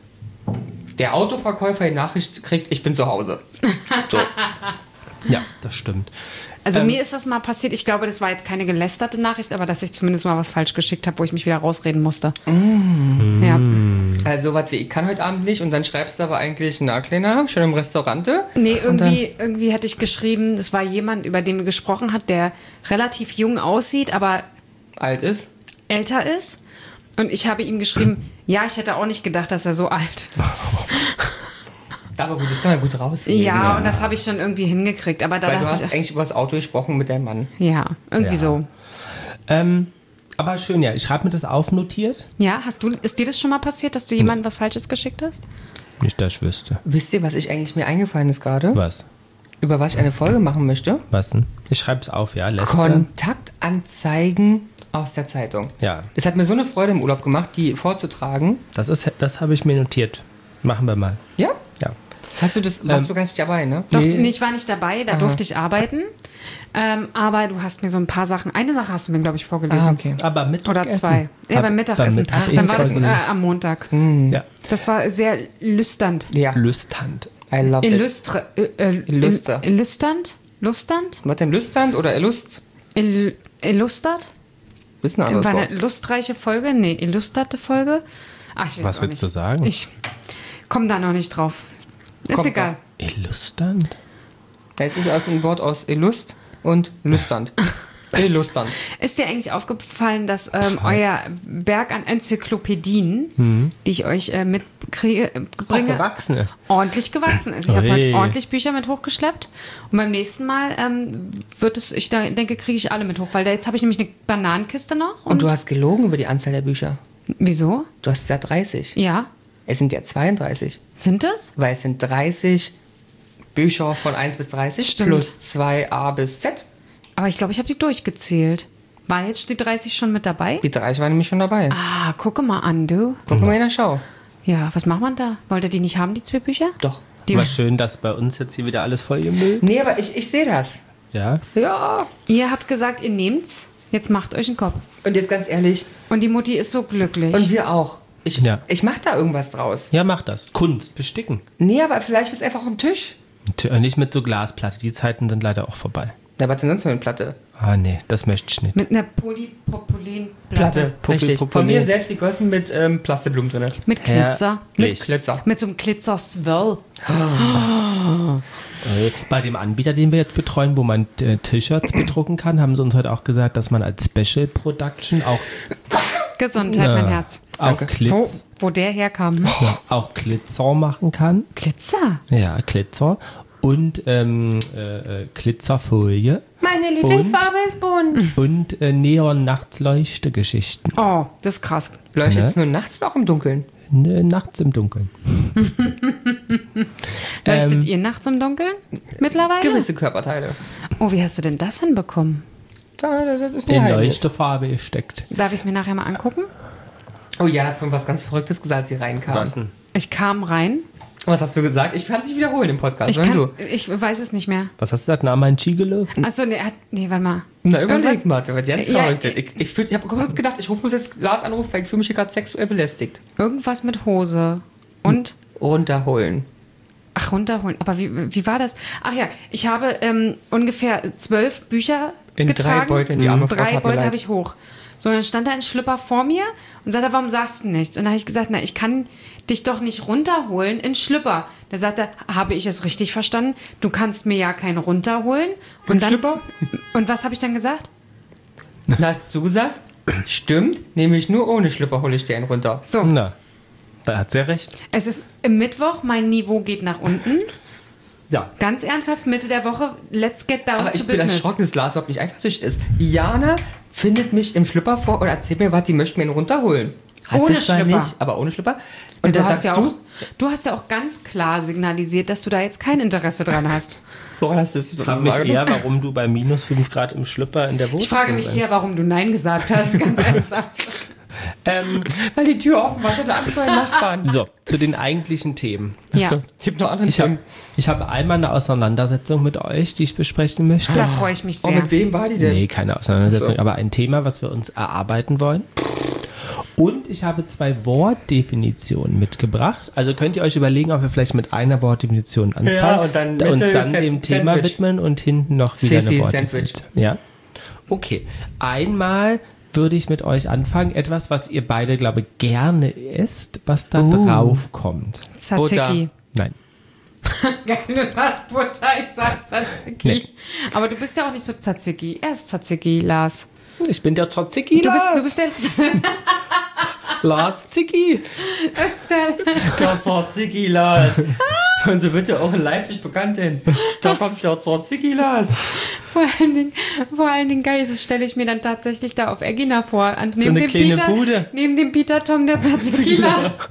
der Autoverkäufer die Nachricht kriegt, ich bin zu Hause. So. Ja, das stimmt. Also Ähm, mir ist das mal passiert, ich glaube, das war jetzt keine gelästerte Nachricht, aber dass ich zumindest mal was falsch geschickt habe, wo ich mich wieder rausreden musste. Mm. Ja. Also was wie, ich kann heute Abend nicht und dann schreibst du aber eigentlich, na Kleiner, schon im Restaurante. Nee, Und dann- irgendwie, irgendwie hatte ich geschrieben, es war jemand, über den wir gesprochen hat, der relativ jung aussieht, aber Alt ist. älter ist. Und ich habe ihm geschrieben, ja, ich hätte auch nicht gedacht, dass er so alt ist. Aber gut, das kann man gut rausnehmen. Ja, und das habe ich schon irgendwie hingekriegt. Aber da Weil du dachte hast ich, eigentlich über das Auto gesprochen mit deinem Mann. ja, irgendwie Ja. so. Ähm, aber schön, ja. Ich habe mir das aufnotiert. Ja, hast du, ist dir das schon mal passiert, dass du jemandem was Falsches geschickt hast? Nicht, dass ich wüsste. Wisst ihr, was ich eigentlich mir eingefallen ist gerade? Was? Über was ich eine Folge machen möchte? Was denn? Ich schreibe es auf, ja. Lester. Kontaktanzeigen aus der Zeitung. Ja, Das hat mir so eine Freude im Urlaub gemacht, die vorzutragen. das ist, das habe ich mir notiert. Machen wir mal. Ja? Ja. Hast du das, warst Ähm, du gar nicht dabei, ne? Doch, Nee. nee, ich war nicht dabei, da Aha. durfte ich arbeiten. Ähm, aber du hast mir so ein paar Sachen, eine Sache hast du mir, glaube ich, vorgelesen. Ah, okay. Aber Mittagessen. Oder zwei. Ja, Hab- beim Mittagessen. damit hab Dann ich's war das äh, vergessen. am Montag. Ja. Das war sehr lüsternd. Ja, Lüsternd. I love it. Illustre, äh, äh, Illuster. il- Illusternd? Lusternd? Was denn, Lüsternd oder Illust? Il, illustert? Wissen anderes War Wort. eine lustreiche Folge? Nee, illusterte Folge? Ach, ich weiß Was auch willst du nicht. sagen? Ich komme da noch nicht drauf. Ist Kommt egal. Illusternd? Ja, es ist also ein Wort aus Illust und Lüsternd. Illusternd. Ist dir eigentlich aufgefallen, dass ähm, euer Berg an Enzyklopädien, Mhm. die ich euch äh, mitbringe, äh, bringe, gewachsen ist. ordentlich gewachsen ist? Ich habe Ui. heute ordentlich Bücher mit hochgeschleppt und beim nächsten Mal ähm, wird es, ich da, denke, kriege ich alle mit hoch, weil da, jetzt habe ich nämlich eine Bananenkiste noch. Und, Und du hast gelogen über die Anzahl der Bücher. wieso? Du hast ja dreißig. Ja. Es sind ja zweiunddreißig. Sind es? Weil es sind dreißig Bücher von eins bis dreißig Stimmt. plus zwei A bis Z. Aber ich glaube, ich habe die durchgezählt. War jetzt die dreißig schon mit dabei? Die dreißig waren nämlich schon dabei. Ah, gucke mal an, du. Guck mal in der Schau. Ja, was macht man da? Wollt ihr die nicht haben, die zwei Bücher? Doch. Die, War schön, dass bei uns jetzt hier wieder alles voll gemüllt. Nee, aber ich, ich sehe das. Ja. Ja. ihr habt gesagt, ihr nehmt's. Jetzt macht euch einen Kopf. Und jetzt ganz ehrlich, Und die Mutti ist so glücklich. und wir auch. Ich, Ja. ich mach da irgendwas draus. Ja, mach das. Kunst, besticken. Nee, aber vielleicht wird's einfach am Tisch. Tö- Nicht mit so Glasplatte. Die Zeiten sind leider auch vorbei. Na, was denn sonst für eine Platte? Ah, nee, das möchte ich nicht. Mit einer Polypropylenplatte. Popel- Richtig. Popel- Von mir selbst gegossen mit ähm, Plastikblumen drin. Mit Glitzer. Herrlich. Glitzer. Mit so einem Glitzer-Swirl. Äh, Bei dem Anbieter, den wir jetzt betreuen, wo man äh, T-Shirts bedrucken kann, haben sie uns heute auch gesagt, dass man als Special Production auch, Gesundheit, mein äh, Herz. auch, Danke. Wo, Glitz, wo der herkam. ja, auch Glitzer machen kann. Glitzer? Ja, Glitzer. Und ähm, äh, äh, Glitzerfolie. Meine Lieblingsfarbe ist bunt. Und äh, Neon-Nachts-Leuchte-Geschichten. Oh, das ist krass. Leuchtet es Ne? nur nachts oder auch im Dunkeln? Äh, nachts im Dunkeln. Leuchtet Ähm, ihr nachts im Dunkeln mittlerweile? Gewisse Körperteile. Oh, wie hast du denn das hinbekommen? Da, da, das ist In mir heimlich. Leuchtefarbe gesteckt. Darf ich es mir nachher mal angucken? Oh ja, hat von was ganz Verrücktes gesagt, als sie reinkam. Was denn? Ich kam rein. Was hast du gesagt? Ich kann es nicht wiederholen im Podcast. Ich, Sondern kann, du. ich weiß es nicht mehr. Was hast du gesagt? Name ein Gigolo? Achso, nee, er hat- nee, warte mal. Na, überleg Irgendwas- mal, das wird ganz Ja, verrückt. ich- Ich, ich, fühl- ich habe kurz gedacht, ich rufe muss jetzt Lars anrufen, weil ich fühle mich hier gerade sexuell belästigt. Irgendwas mit Hose. Und, Runterholen. ach, runterholen. Aber wie, wie war das? Ach ja, ich habe ähm, ungefähr zwölf Bücher In getragen. drei Beuteln, die arme Frau, Drei tat mir Beutel leid. habe ich hoch. So, und dann stand da ein Schlüpper vor mir und sagte, warum sagst du nichts? Und dann habe ich gesagt, na, ich kann dich doch nicht runterholen in Schlüpper. Da sagte er, habe ich es richtig verstanden? Du kannst mir ja keinen runterholen. Und In dann, Schlüpper? Und was habe ich dann gesagt? Na, hast du gesagt? Stimmt, nämlich nur ohne Schlüpper hole ich dir einen runter. So, Na, da hat sie ja recht. es ist im Mittwoch, mein Niveau geht nach unten. Ja. Ganz ernsthaft, Mitte der Woche, let's get down Aber to ich bin business. erschrocken, dass Lars überhaupt nicht eifersüchtig ist. Jana findet mich im Schlüpper vor oder erzählt mir was, die möchte mir ihn runterholen. Hat Ohne sie zwar Schlüpper. Nicht, aber ohne Schlüpper. Und Du dann hast, sagst ja du, auch, du hast ja auch ganz klar signalisiert, dass du da jetzt kein Interesse dran hast. woran hast du das? Ich frage mich eher, warum du bei minus fünf Grad im Schlüpper in der Wohnung Ich frage mich eher, warum du Nein gesagt hast, ganz ernsthaft. Ähm, Weil die Tür offen war, ich hatte Angst vor den Nachbarn. so, zu den eigentlichen Themen. Ja, So, ich habe noch andere Ich habe Themen. ich hab einmal eine Auseinandersetzung mit euch, die ich besprechen möchte. da freue ich mich Oh, sehr. mit wem war die denn? Nee, keine Auseinandersetzung, So. aber ein Thema, was wir uns erarbeiten wollen. Und ich habe zwei Wortdefinitionen mitgebracht. Also könnt ihr euch überlegen, ob wir vielleicht mit einer Wortdefinition anfangen, Ja, und dann uns Mitte dann Sa- dem Thema Sandwich. widmen und hinten noch wieder Sissi eine Sandwich. Wortdefinition. Ja? Okay. Einmal würde ich mit euch anfangen, etwas, was ihr beide, glaube ich, gerne isst, was da Uh. drauf kommt. Tzatziki. Nein. Du sagst Butter, ich sag Tzatziki. Nee. Aber du bist ja auch nicht so Tzatziki. Er ist Tzatziki, Lars. Ich bin der Tzatziki, Du bist, Lars. du bist der... Lars Zicki. das ist der Der Tzatziki Lars. Und so wird ja auch in Leipzig bekannt, denn da kommt der Tzatziki Lars. vor allen Dingen, vor allen Dingen geil, das stelle ich mir dann tatsächlich da auf Egina vor. An, neben, eine dem kleine Peter, Bude. neben dem Peter Tom der Tzatziki Lars.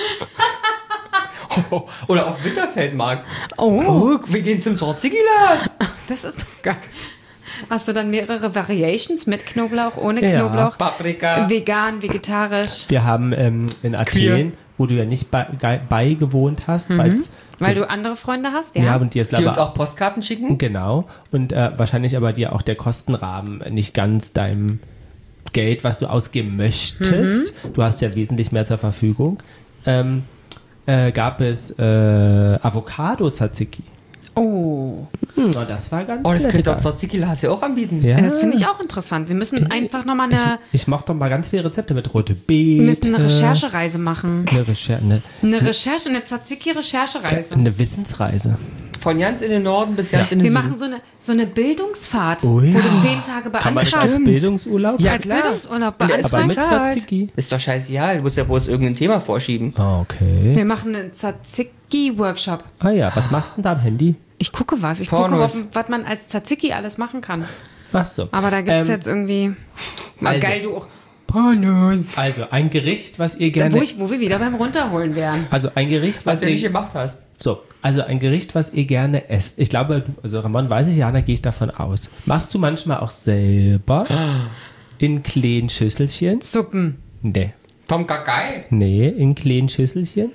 Oder auf Winterfeldmarkt. Oh, Oh, wir gehen zum Tzatziki Lars. das ist doch geil. Hast du dann mehrere Variations mit Knoblauch, ohne Ja. Knoblauch? Paprika. Vegan, vegetarisch. Wir haben ähm, in Athen, Queer. wo du ja nicht bei, ge- beigewohnt hast, weil's- Weil du andere Freunde hast, ja? ja, und dir ist Die uns aber auch Postkarten schicken. genau und äh, wahrscheinlich aber dir auch der Kostenrahmen nicht ganz deinem Geld, was du ausgeben möchtest. Du hast ja wesentlich mehr zur Verfügung. Ähm, äh, gab es äh, Avocado Tzatziki. Oh, Hm, und das war ganz Oh, das könnte lecker. doch Tzatziki Lars ja auch anbieten. Ja. das finde ich auch interessant. Wir müssen einfach nochmal eine, Ich, ich mache doch mal ganz viele Rezepte mit rote Beete. wir müssen eine Recherchereise machen. Eine, Recher eine, Eine Recherche, eine Tzatziki-Recherchereise. eine Wissensreise. Von ganz in den Norden bis ganz in den Wir Süden. machen so eine, so eine Bildungsfahrt, Oh ja. wo du zehn Tage Kann man das als beantragst. Bildungsurlaub? Ja, als klar. Bildungsurlaub Und der ist aber mit beantragst. Tzatziki. Ist doch scheißegal, du musst ja bloß irgendein Thema vorschieben. Ah, okay. Wir machen einen Tzatziki-Workshop. Ah ja, was machst du denn da am Handy? Ich gucke was. Ich Pornos. gucke, was man als Tzatziki alles machen kann. Ach so. Aber da gibt es Ähm, jetzt irgendwie... Mal also. geil, du auch. Also ein Gericht, was ihr gerne... Wo, ich, wo wir wieder beim Runterholen wären. also ein Gericht, Was was du nicht ihr... gemacht hast. So, also ein Gericht, was ihr gerne esst. Ich glaube, du, also Ramon weiß ich, Jana, gehe ich davon aus. Machst du manchmal auch selber in kleinen Schüsselchen? Suppen, Nee. Vom Kakai. Nee, in kleinen Schüsselchen?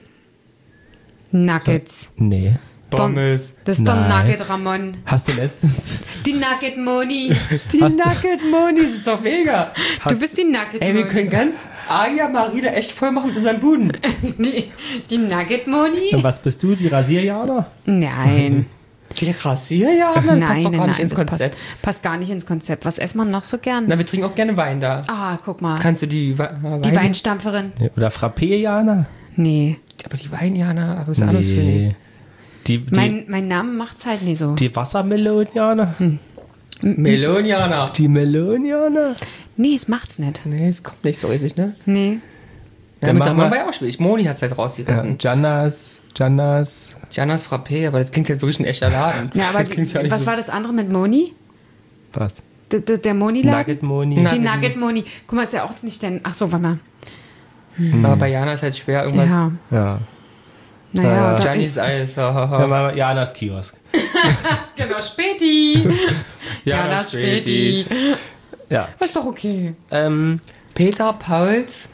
Nuggets. Nee. Pommes. Das ist doch Nein. Nugget, Ramon. Hast du letztens... Die Nugget Moni. Die Hast du- Nugget Moni, das ist doch mega. Du bist die Nugget Ey, wir Moni. können ganz Aja Marina echt voll machen mit unseren Buden. Die, die Nugget Moni? Und was bist du, die Rasierjana? Nein. Die Rasierjahre? Das Nein, passt doch gar nein, nicht ins das Konzept. Passt, passt gar nicht ins Konzept. Was isst man noch so gern? Na, wir trinken auch gerne Wein da. Ah, guck mal. Kannst du die Wa- Wein... Die Weinstampferin. Oder Frappé-Jana? Nee. Aber die Weinjana, was ist alles für die? Die, die, Mein, mein Name macht's halt nie so. die Wassermelone-Jana? Meloniana. Die Melone-Jana? Nee, es macht's nicht. Nee, es kommt nicht so richtig, ne? Nee. Ja, Dann mit machen Samon wir- war ja auch schwierig. Moni hat es halt Ja, rausgerissen. Janas, Janas... Janas Frappé, aber das klingt jetzt wirklich ein echter Laden. Ja, aber das klingt ja nicht was so. war das andere mit Moni? Was? Der, der, der Moni-Laden? Nugget Moni. Na- Die Nugget- Nugget Moni. Guck mal, ist ja auch nicht denn. Ach so, warte mal. Aber bei Jana ist halt schwer irgendwas. Ja. Ja. Naja, Äh, oder- Giannis Eis. ha, ha, ha. Ja, mal Janas Kiosk. genau, Späti. ja, Jana das Späti. Ja. Ist doch okay. Ähm, Peter Pauls.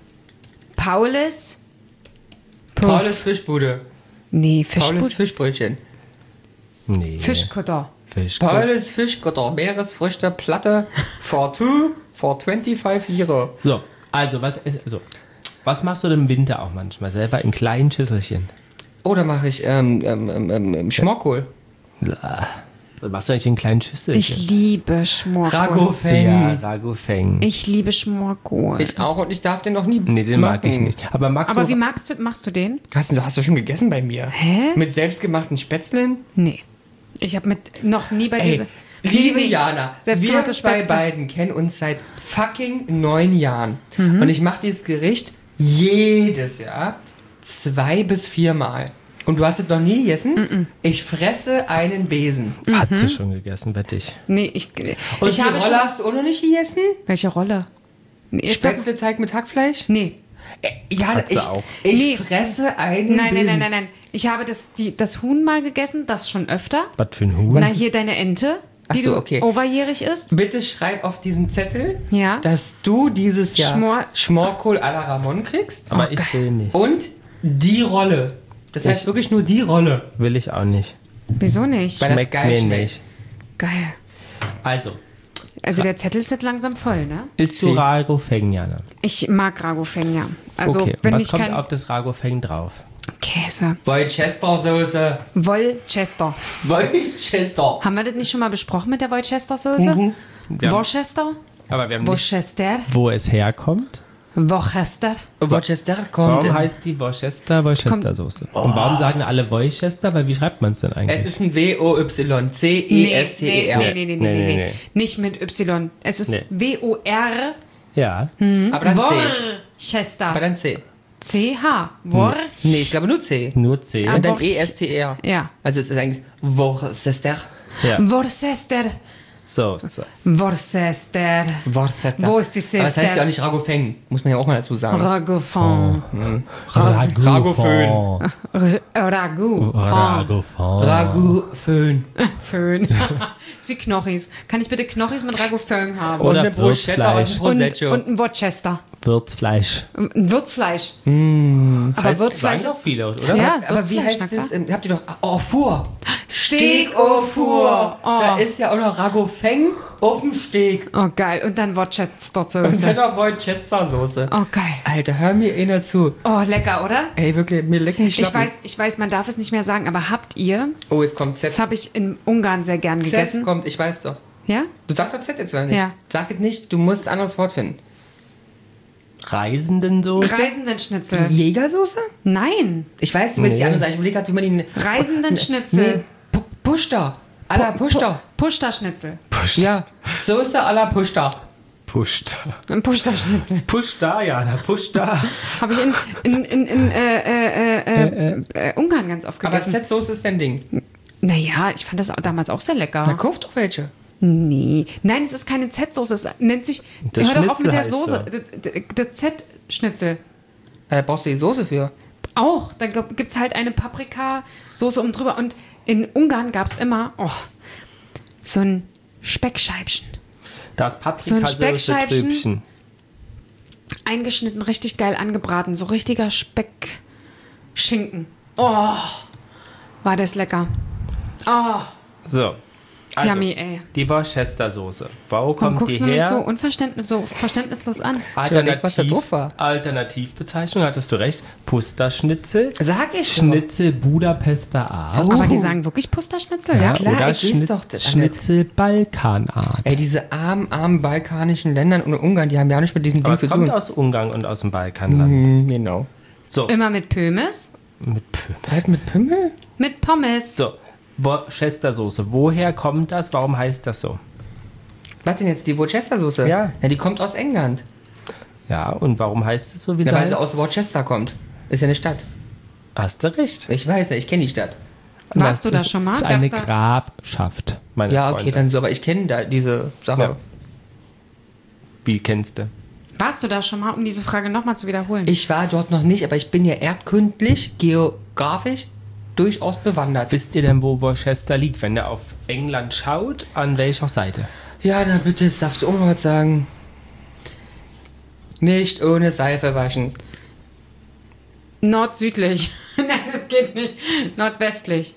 Paulus? Puff. Pauls Fischbude. Nee, Pauls Fischbude. Fischbrötchen. nee. Fischkutter. Fisch. Pauls Fischgotter. Meeresfrüchte, Platte. For two, for twenty-five Euro. So, also was, ist, also, was machst du denn im Winter auch manchmal selber in kleinen Schüsselchen? Oder mache ich ähm, ähm, ähm, ähm, Schmorkohl. Was machst du eigentlich in kleinen Schüsselchen? Ich liebe Schmorkohl. Ragofeng. Ja, Ragofeng. Ich liebe Schmorkohl. Ich auch und ich darf den noch nie. Nee, den mag machen. ich nicht. Aber magst Aber du... wie magst du, machst du den? Hast du, hast du schon gegessen bei mir? Hä? Mit selbstgemachten Spätzlen? Nee. Ich habe mit noch nie bei Ey, dieser. liebe Jana, wir Selbstgemachte zwei Spätzle. beiden kennen uns seit fucking neun Jahren. Mhm. Und ich mache dieses Gericht jedes Jahr zwei bis viermal. Und du hast es noch nie gegessen? Mm-mm. Ich fresse einen Besen. Hat sie schon gegessen, wette ich. Nee, ich, Und ich die habe Rolle schon, hast du auch noch nicht gegessen? welche Rolle? Nee, jetzt sag- Spätzleteig mit Hackfleisch? nee. Äh, Ja, Hat sie ich, auch. ich Nee. fresse einen Nein, nein, Besen. nein, nein, nein. Ich habe das, die, das Huhn mal gegessen, das schon öfter. Was für ein Huhn? Na, hier deine Ente, Ach die so, du okay. overjährig isst. Bitte schreib auf diesen Zettel, Ja. dass du dieses Jahr Schmor- Schmorkohl à la Ramon kriegst. Aber Oh, ich geil. will nicht. Und die Rolle. Das heißt Ich- wirklich nur die Rolle. Will ich auch nicht. Wieso nicht? Weil das Schmeckt geil mir schmeckt. nicht. Geil. Also, Also der Zettel ist jetzt langsam voll, ne? isst du Sie. Ragofeng, Jana? Ich mag Ragofeng, ja. Also Okay, wenn was ich kommt kein auf das Ragofeng drauf? Käse. Worcester-Soße. Wolchester. Worcester. Haben wir das nicht schon mal besprochen mit der Worcester-Soße? Mhm. Ja. Worcester? Aber wir haben nicht, Worcester? wo es herkommt. Worcester? Worcester kommt. Warum heißt die Worcester Worcester-Soße? Und warum sagen alle Worcester? Weil wie schreibt man es denn eigentlich? Es ist ein W O Y C E S T E R. Nee, nee, nee, nee, Nee, nee, nee, nee, nee. Nicht mit Y. Es ist Nee. W O R ja. Aber dann C. Worcester. Aber dann C. C H. Wor. Nee, ich glaube nur C. Nur C. Ah. Und dann Worc- E S T E R. Ja. Also es ist eigentlich Worcester. Ja. Worcester. Soße. Worcester. Worcester. Wo ist die Aber das heißt Sister? ja auch nicht Ragofeng. Muss man ja auch mal dazu sagen. Ragofond. Ragoföhn. R- Ragout. Fond. Ragofeng. Ragoföhn. Föhn. ist wie Knochis. Kann ich bitte Knochis mit Ragoföhn haben? Und Oder eine Bruschetta und ein Würzfleisch. Und, Prosecco. und ein Worcester. Würzfleisch. Ein Würzfleisch. Aber Heißt- Würzfleisch sagen ist... auch viele, oder? Ja, Aber wie Würzfleisch, heißt na es? klar. ähm, Habt ihr doch... Au four. Steak au four. Da Oh. ist ja auch noch Ragofeng auf dem Steak. oh, geil. Und dann Und Worcester-Soße. dann noch Worcester-Soße. Oh, geil. Alter, hör mir einer zu. Oh, lecker, oder? Ey, wirklich, mir lecken die Ich Schlappen. weiß, ich weiß, man darf es nicht mehr sagen, aber habt ihr, Oh, jetzt kommt Z. das habe ich in Ungarn sehr gern Z gegessen. kommt, ich weiß doch. Ja? Du sagst doch Z jetzt oder nicht? Ja. Sag es nicht, du musst ein anderes Wort finden. Reisendensoße? Reisendenschnitzel. Jägersoße? Nein. Ich weiß, du willst Nee. die andere sagen. Ich überlege gerade, wie man die... Reisendenschnitzel. Nee, Pu- Pushta. A la Pushta. Pushta-Schnitzel. Ja, Soße à la Pushta. Pusht. Ein Pushta-Schnitzel. Push da, Jana, push da. Habe ich in, in, in, in äh, äh, äh, äh, Ungarn ganz oft Aber gegessen. Z-Soße ist dein Ding. Naja, ich fand das auch damals auch sehr Na, lecker. kauf doch welche. Nee. Nein, es ist keine Z-Soße. Es nennt sich. Das hör doch auf Schnitzel mit der heißt Soße. so. Der- der- Der Z-Schnitzel. Da brauchst du die Soße für. Auch. Da gibt es halt eine Paprikasoße um drüber. Und in Ungarn gab es immer oh, so ein Speckscheibchen. Das So ein Paprikasoße Speckscheibchen. Trübchen. Eingeschnitten, richtig geil angebraten. So richtiger Speckschinken. Oh, war das lecker. Oh, So. Also, yummy, ey. die Worcester-Soße. Wo Warum kommt guckst die du mich her? so, unverständnis, so verständnislos an? überleg, was da drauf war. Alternativbezeichnung, hattest du recht. Pusterschnitzel. Sag ich schon. Schnitzel Budapester Art. Aber die sagen wirklich Pusterschnitzel, ja? klar. Oder ich weiß Schnitt, doch, das Schnitzel Balkanart. Ey, diese armen, armen balkanischen Länder und Ungarn, die haben ja nicht mit diesem Aber Ding es zu kommt tun. aus Ungarn und aus dem Balkanland. Mhm, genau. So, Immer mit Pömes, mit Pöps. Halt mit Pimmel? mit Pommes. So, Worcestersoße. Woher kommt das? Warum heißt das so? Was denn jetzt, die Worcester-Soße? Ja. Ja, die kommt aus England. Ja, und warum heißt es so, wie Ja, sie weil sie heißt? aus Worcester kommt. Ist ja eine Stadt. Hast du recht. Ich weiß ja, ich kenne die Stadt. Warst du da ist- schon mal? ist eine Gab's da- Grafschaft, meine Ja, Freunde. okay, dann so, aber ich kenne da diese Sache. Ja. Wie kennst du? Warst du da schon mal, um diese Frage nochmal zu wiederholen? Ich war dort noch nicht, aber ich bin ja erdkundlich, geografisch durchaus bewandert. Wisst ihr denn, wo Worcester liegt? Wenn ihr auf England schaut, an welcher Seite? Ja, na bitte, das darfst du auch noch was sagen. Nicht ohne Seife waschen. Nord-südlich. Nein, das geht nicht. Nordwestlich.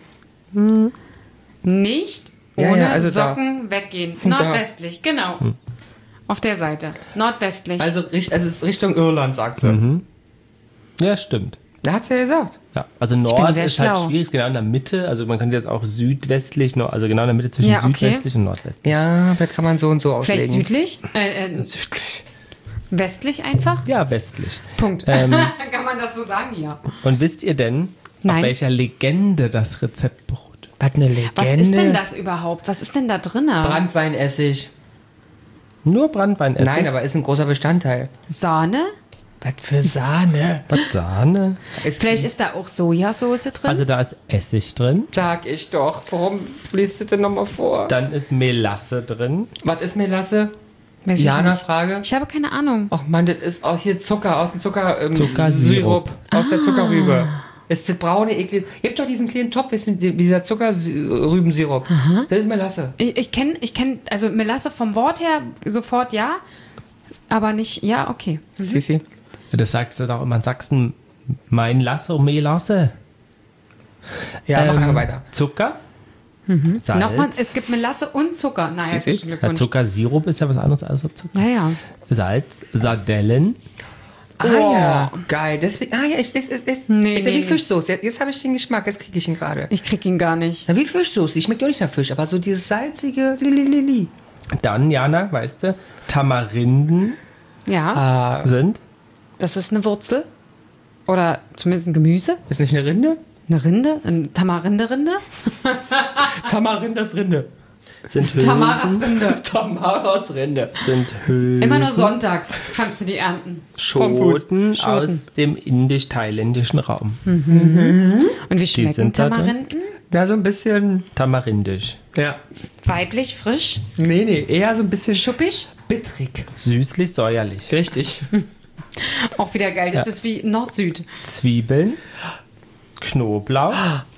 Nicht Ja, ohne ja, also da. Socken weggehen. Da. Nordwestlich, genau. Auf der Seite. Nordwestlich. Also, richt- also es ist Richtung Irland, sagt sie. Ja, stimmt. Da hat sie ja gesagt. Ja, also bin Nord sehr ist halt schlau. schwierig, genau in der Mitte. Also man könnte jetzt auch südwestlich, no- also genau in der Mitte zwischen Ja, okay. südwestlich und nordwestlich. Ja, das kann man so und so Vielleicht auslegen. südlich? Äh, äh, Südlich. westlich einfach? Ja, westlich. Punkt. Ähm, Kann man das so sagen? Ja. Und wisst ihr denn, Nein. auf welcher Legende das Rezept beruht? Was eine Legende. Was ist denn das überhaupt? Was ist denn da drin? Brandweinessig. Nur Brandweinessig? Nein, aber ist ein großer Bestandteil. Sahne? Was für Sahne. Was Sahne? Vielleicht ist da auch Sojasauce drin. Also da ist Essig drin. Sag ich doch. Warum liest du denn nochmal vor? Dann ist Melasse drin. Was ist Melasse? Weiß ich Jana, nicht. Frage. Ich habe keine Ahnung. Ach man, das ist auch hier Zucker aus dem Zucker, ähm, Zuckersirup. Sirup, aus der Zuckerrübe. Das ist das braune, eklig. Gibt doch diesen kleinen Topf, ist dieser Zuckerrübensirup. Das ist Melasse. Ich, ich kenne, ich kenn, also Melasse vom Wort her sofort ja, aber nicht, ja, okay. Sissi. Das sagst du doch immer in Sachsen. Mein Lasse und Melasse. Ja, mach Ähm, einfach weiter. Zucker. Salz. Nochmal, es gibt Melasse und Zucker. Naja, Siehst du? herzlichen Ja, Glückwunsch. Zuckersirup ist ja was anderes als Zucker. Naja. Salz, Sardellen. Ah ja, geil. Deswegen, ah ja, ich, das, das, das Nee, ist ja nee, wie nee. Fischsoße. Jetzt, jetzt habe ich den Geschmack, jetzt kriege ich ihn gerade. Ich krieg ihn gar nicht. Na, wie Fischsoße. Die schmeckt ja auch nicht nach Fisch, aber so dieses salzige Lili. Dann, Jana, weißt du, Tamarinden Ja, Ah, sind. das ist eine Wurzel. Oder zumindest ein Gemüse. ist nicht eine Rinde? Eine Rinde. Eine Tamarinde-Rinde. Tamarindas Rinde. Sind Hülsen. Tamaras Rinde. Tamaras Rinde. Sind Hülsen. Immer nur sonntags kannst du die ernten. Schoten Schoten. aus dem indisch-thailändischen Raum. Und wie schmecken sind da drin? Tamarinden? Ja, so ein bisschen, Tamarindisch. ja. Weiblich, frisch, Nee, nee, eher so ein bisschen schuppig. bittrig. Süßlich-säuerlich. Richtig. Auch wieder geil. Das ist wie Nord-Süd. Zwiebeln. Knoblauch.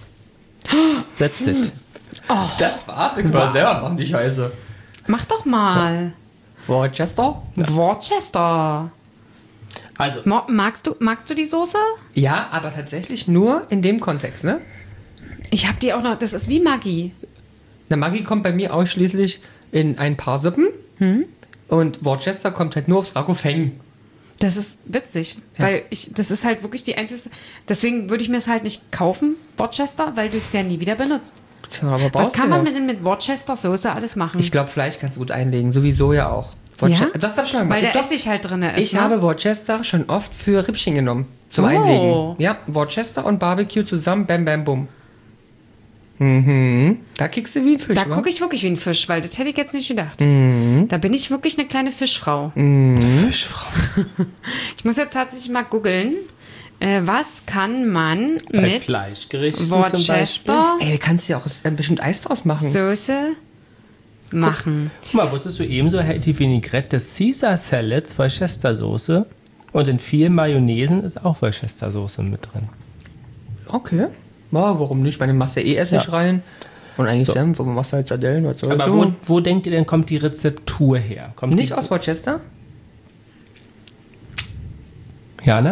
That's it. Das war's. Ich war selber machen, die Scheiße. Mach doch mal. Worcester? Worcester. Also, Mo- Magst du, magst du die Soße? Ja, aber tatsächlich nur in dem Kontext, ne? Ich hab die auch noch. Das ist wie Maggi. Na, Maggi kommt bei mir ausschließlich in ein paar Suppen. Und Worcester kommt halt nur aufs Ragofeng. Das ist witzig, weil ich, das ist halt wirklich die einzige. Deswegen würde ich mir es halt nicht kaufen, Worcester, weil du es ja nie wieder benutzt. Tja, aber Was brauchst kann du man ja. denn mit Worcester-Soße alles machen? Ich glaube, Fleisch kannst du gut einlegen, sowieso ja auch. Ja? Das hab ich schon mal weil gemacht. der Ich, glaub, Essig halt drin ist. ich ne? habe Worcester schon oft für Rippchen genommen. Zum Oh. Einlegen. Ja, Worcester und Barbecue zusammen, bam, bam, bum. Mhm. Da kriegst du wie ein Fisch, Da wa? gucke ich wirklich wie ein Fisch, weil das hätte ich jetzt nicht gedacht. Mhm. Da bin ich wirklich eine kleine Fischfrau. Fischfrau. Ich muss jetzt tatsächlich mal googeln, äh, was kann man Bei mit Fleischgerichten zum Beispiel. Worcester Ey, da kannst du ja auch äh, bestimmt Eis draus machen. Soße machen? Guck mal, wusstest du ebenso, hält die Vinaigrette des Caesar Salads Worcestersoße und in vielen Mayonnaisen ist auch Worcestersoße mit drin. Okay. Ja, warum nicht? Meine machst ja eh Essig Ja. rein. Und eigentlich So. Senf, aber machst du halt Sardellen. Was soll's Aber so? wo, wo denkt ihr denn, kommt die Rezeptur her? Kommt Nicht die, aus Worcester? Jana?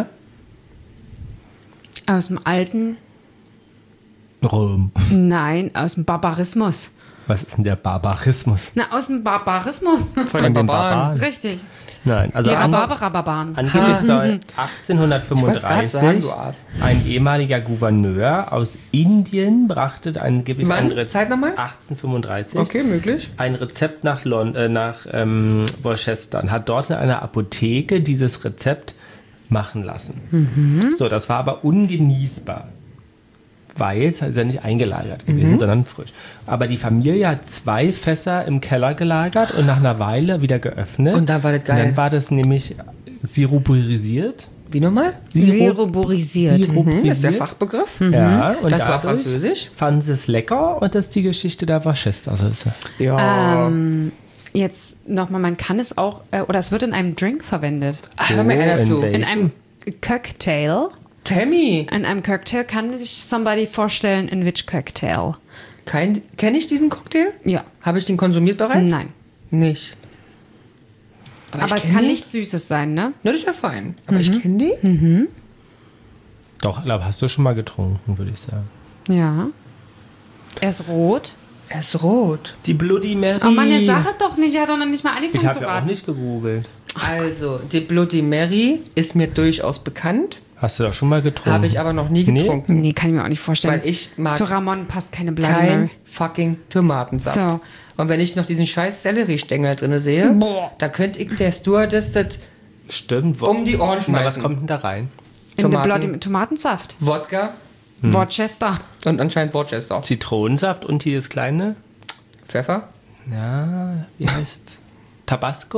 Aus dem alten, Rom. nein, aus dem Barbarismus. Was ist denn der Barbarismus? Na, aus dem Barbarismus. Von, den Barbaren. Richtig. Nein, also Die an, Rhabarber-Rhabarbaren. angeblich Ha. soll Ich wollte achtzehnhundertfünfunddreißig sagen, du Arsch. ein ehemaliger Gouverneur aus Indien brachte angeblich Wann? ein Rezept. Zeit nochmal? achtzehnhundertfünfunddreißig. Okay, möglich. Ein Rezept nach, Lon äh, nach ähm, Worcester und hat dort in einer Apotheke dieses Rezept machen lassen. So, das war aber ungenießbar, weil es ist ja nicht eingelagert gewesen, sondern frisch. Aber die Familie hat zwei Fässer im Keller gelagert und nach einer Weile wieder geöffnet. Und dann war das geil. Und dann war das nämlich sirupurisiert. Wie nochmal? Siruporisiert. Sirupurisiert. Das ist der Fachbegriff. Ja, und Das war dadurch französisch? fanden sie es lecker und das ist die Geschichte der Worcestersoße. Ja. Ähm, jetzt nochmal, man kann es auch, äh, oder es wird in einem Drink verwendet. Ach, hör mir Oh, einer in zu. welchem? In einem Cocktail. Tammy, In einem Cocktail kann sich somebody vorstellen, in which Cocktail? kein, kenne ich diesen Cocktail? Ja. Habe ich den konsumiert bereits? Nein. Nicht. Aber ich es kenn kann die? nichts Süßes sein, ne? Na, das ist ja fein. Aber ich kenne die? Doch, aber hast du schon mal getrunken, würde ich sagen. Ja. Er ist rot. Er ist rot. Die Bloody Mary. Oh Mann, jetzt sag es doch nicht. Er hat doch noch nicht mal Ich angefangen habe zu ja auch raten. nicht gegoogelt. Also, die Bloody Mary ist mir durchaus bekannt, Hast du doch schon mal getrunken? habe ich aber noch nie Nee? getrunken. Nee, kann ich mir auch nicht vorstellen. Weil ich mag Zu Ramon passt keine Bloody kein Mary. fucking Tomatensaft. So. Und wenn ich noch diesen scheiß Selleriestängel drin sehe, Boah. da könnte ich der Stewardess das Stimmt. wo- um die Ohren Na, was schmeißen. kommt denn da rein? In Tomaten. der Bloody Tomatensaft. Wodka Worcester. und anscheinend Worcester. Zitronensaft und dieses kleine, Pfeffer? ja, wie heißt's? Tabasco.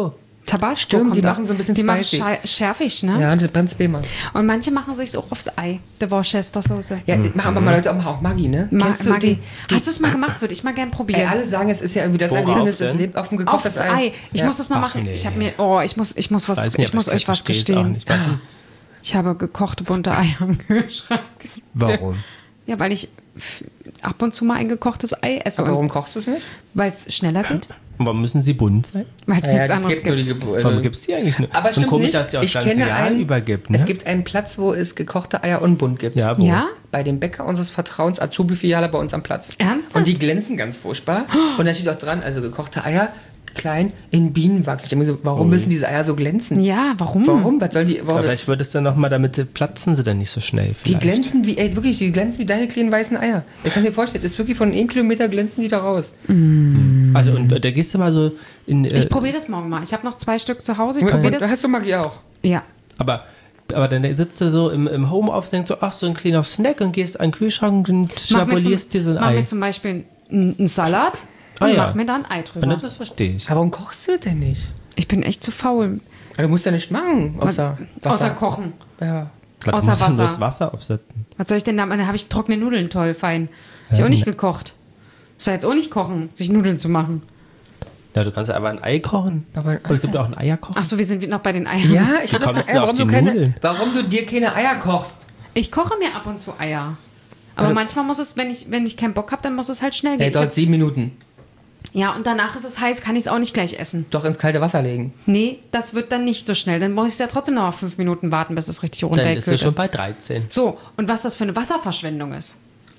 Tabasco Stimmt, kommt die da. machen so ein bisschen Die machen spicy. schei- schärfig, ne? Ja, das bremst Bema. Und manche machen sich auch aufs Ei, der Worcestersoße. Ja, Mhm. machen aber mal Leute auch, mal auch Maggi, ne? Ma- Kennst du Maggi. die, die Hast du es mal gemacht? Würde ich mal gerne probieren. Ey, alle sagen, es ist ja irgendwie das Worauf Erlebnis des denn? Lebens auf dem gekochtes Aufs Ei. Ei. Ich Ja. muss das mal Ach, machen. nee. Ich habe mir, oh, ich muss, ich muss was, Weiß nicht, ich muss aber euch was versteh's auch gestehen. nicht. Weißt du, Ich habe gekochte bunte Eier im Kühlschrank. warum? Ja, weil ich f- ab und zu mal ein gekochtes Ei esse, Aber und warum kochst du es nicht? weil es schneller geht, Und warum müssen sie bunt sein? weil es Ja, nichts das anderes gibt nur die gibt. Gebr- Warum gibt es die eigentlich nicht? Aber Und stimmt komisch, nicht. dass die auch Ich das ganze kenne Jahr einen, übergibt. Ne? Es gibt einen Platz, wo es gekochte Eier und bunt gibt. ja, wo? Ja? Bei dem Bäcker unseres Vertrauens, Azubi-Filiale bei uns am Platz. Ernsthaft? Und die glänzen ganz furchtbar. Und da steht auch dran, also gekochte Eier, klein in Bienenwachs. Ich denke mir so, warum Ui. müssen diese Eier so glänzen? Ja, warum? Warum? Was soll die, warum? Aber vielleicht wird es dann nochmal, damit sie platzen sie dann nicht so schnell. Die Vielleicht. glänzen wie, ey, wirklich, die glänzen wie deine kleinen weißen Eier. Ich kann dir vorstellen, das ist wirklich von einem Kilometer glänzen die da raus. Also, und da gehst du mal so in. Äh, Ich probiere das morgen mal. Ich habe noch zwei Stück zu Hause. Ich Und probiere da das. hast du Maggi auch. Ja. aber, aber dann sitzt du so im, im Homeoffice und denkst so, ach, so ein kleiner Snack und gehst an den Kühlschrank und Mach mir, zum, schnabulierst dir so ein mach Ei. mir zum Beispiel einen einen Salat und Ah, ja. mach mir da ein Ei drüber. Und das verstehe ich. Warum kochst du denn nicht? Ich bin echt zu faul. Ja, du musst ja nicht machen, außer Wasser. Außer kochen. Ja. Was außer musst du denn Wasser. das Wasser aufsetzen? Was soll ich denn da? Dann habe ich trockene Nudeln, toll, fein. Hab ich auch nicht gekocht. Soll jetzt auch nicht kochen, sich Nudeln zu machen. Ja, du kannst ja einfach ein Ei kochen. Aber ein Oder es gibt auch ein Eierkochen. Ach so, wir sind noch bei den Eiern. Ja, ich Wie hatte kommst gefragt, du auf warum, die du keine, Nudeln? warum du dir keine Eier kochst. Ich koche mir ab und zu Eier. Aber Also- manchmal muss es, wenn ich, wenn ich keinen Bock habe, dann muss es halt schnell Hey, gehen. Ich dauert hab, sieben Minuten. ja, und danach ist es heiß, kann ich es auch nicht gleich essen. Doch ins kalte Wasser legen. Nee, das wird dann nicht so schnell. Dann muss ich es ja trotzdem noch auf fünf Minuten warten, bis es richtig Dann ist runtergekühlt es schon ist. bei dreizehn. So, und was das für eine Wasserverschwendung ist.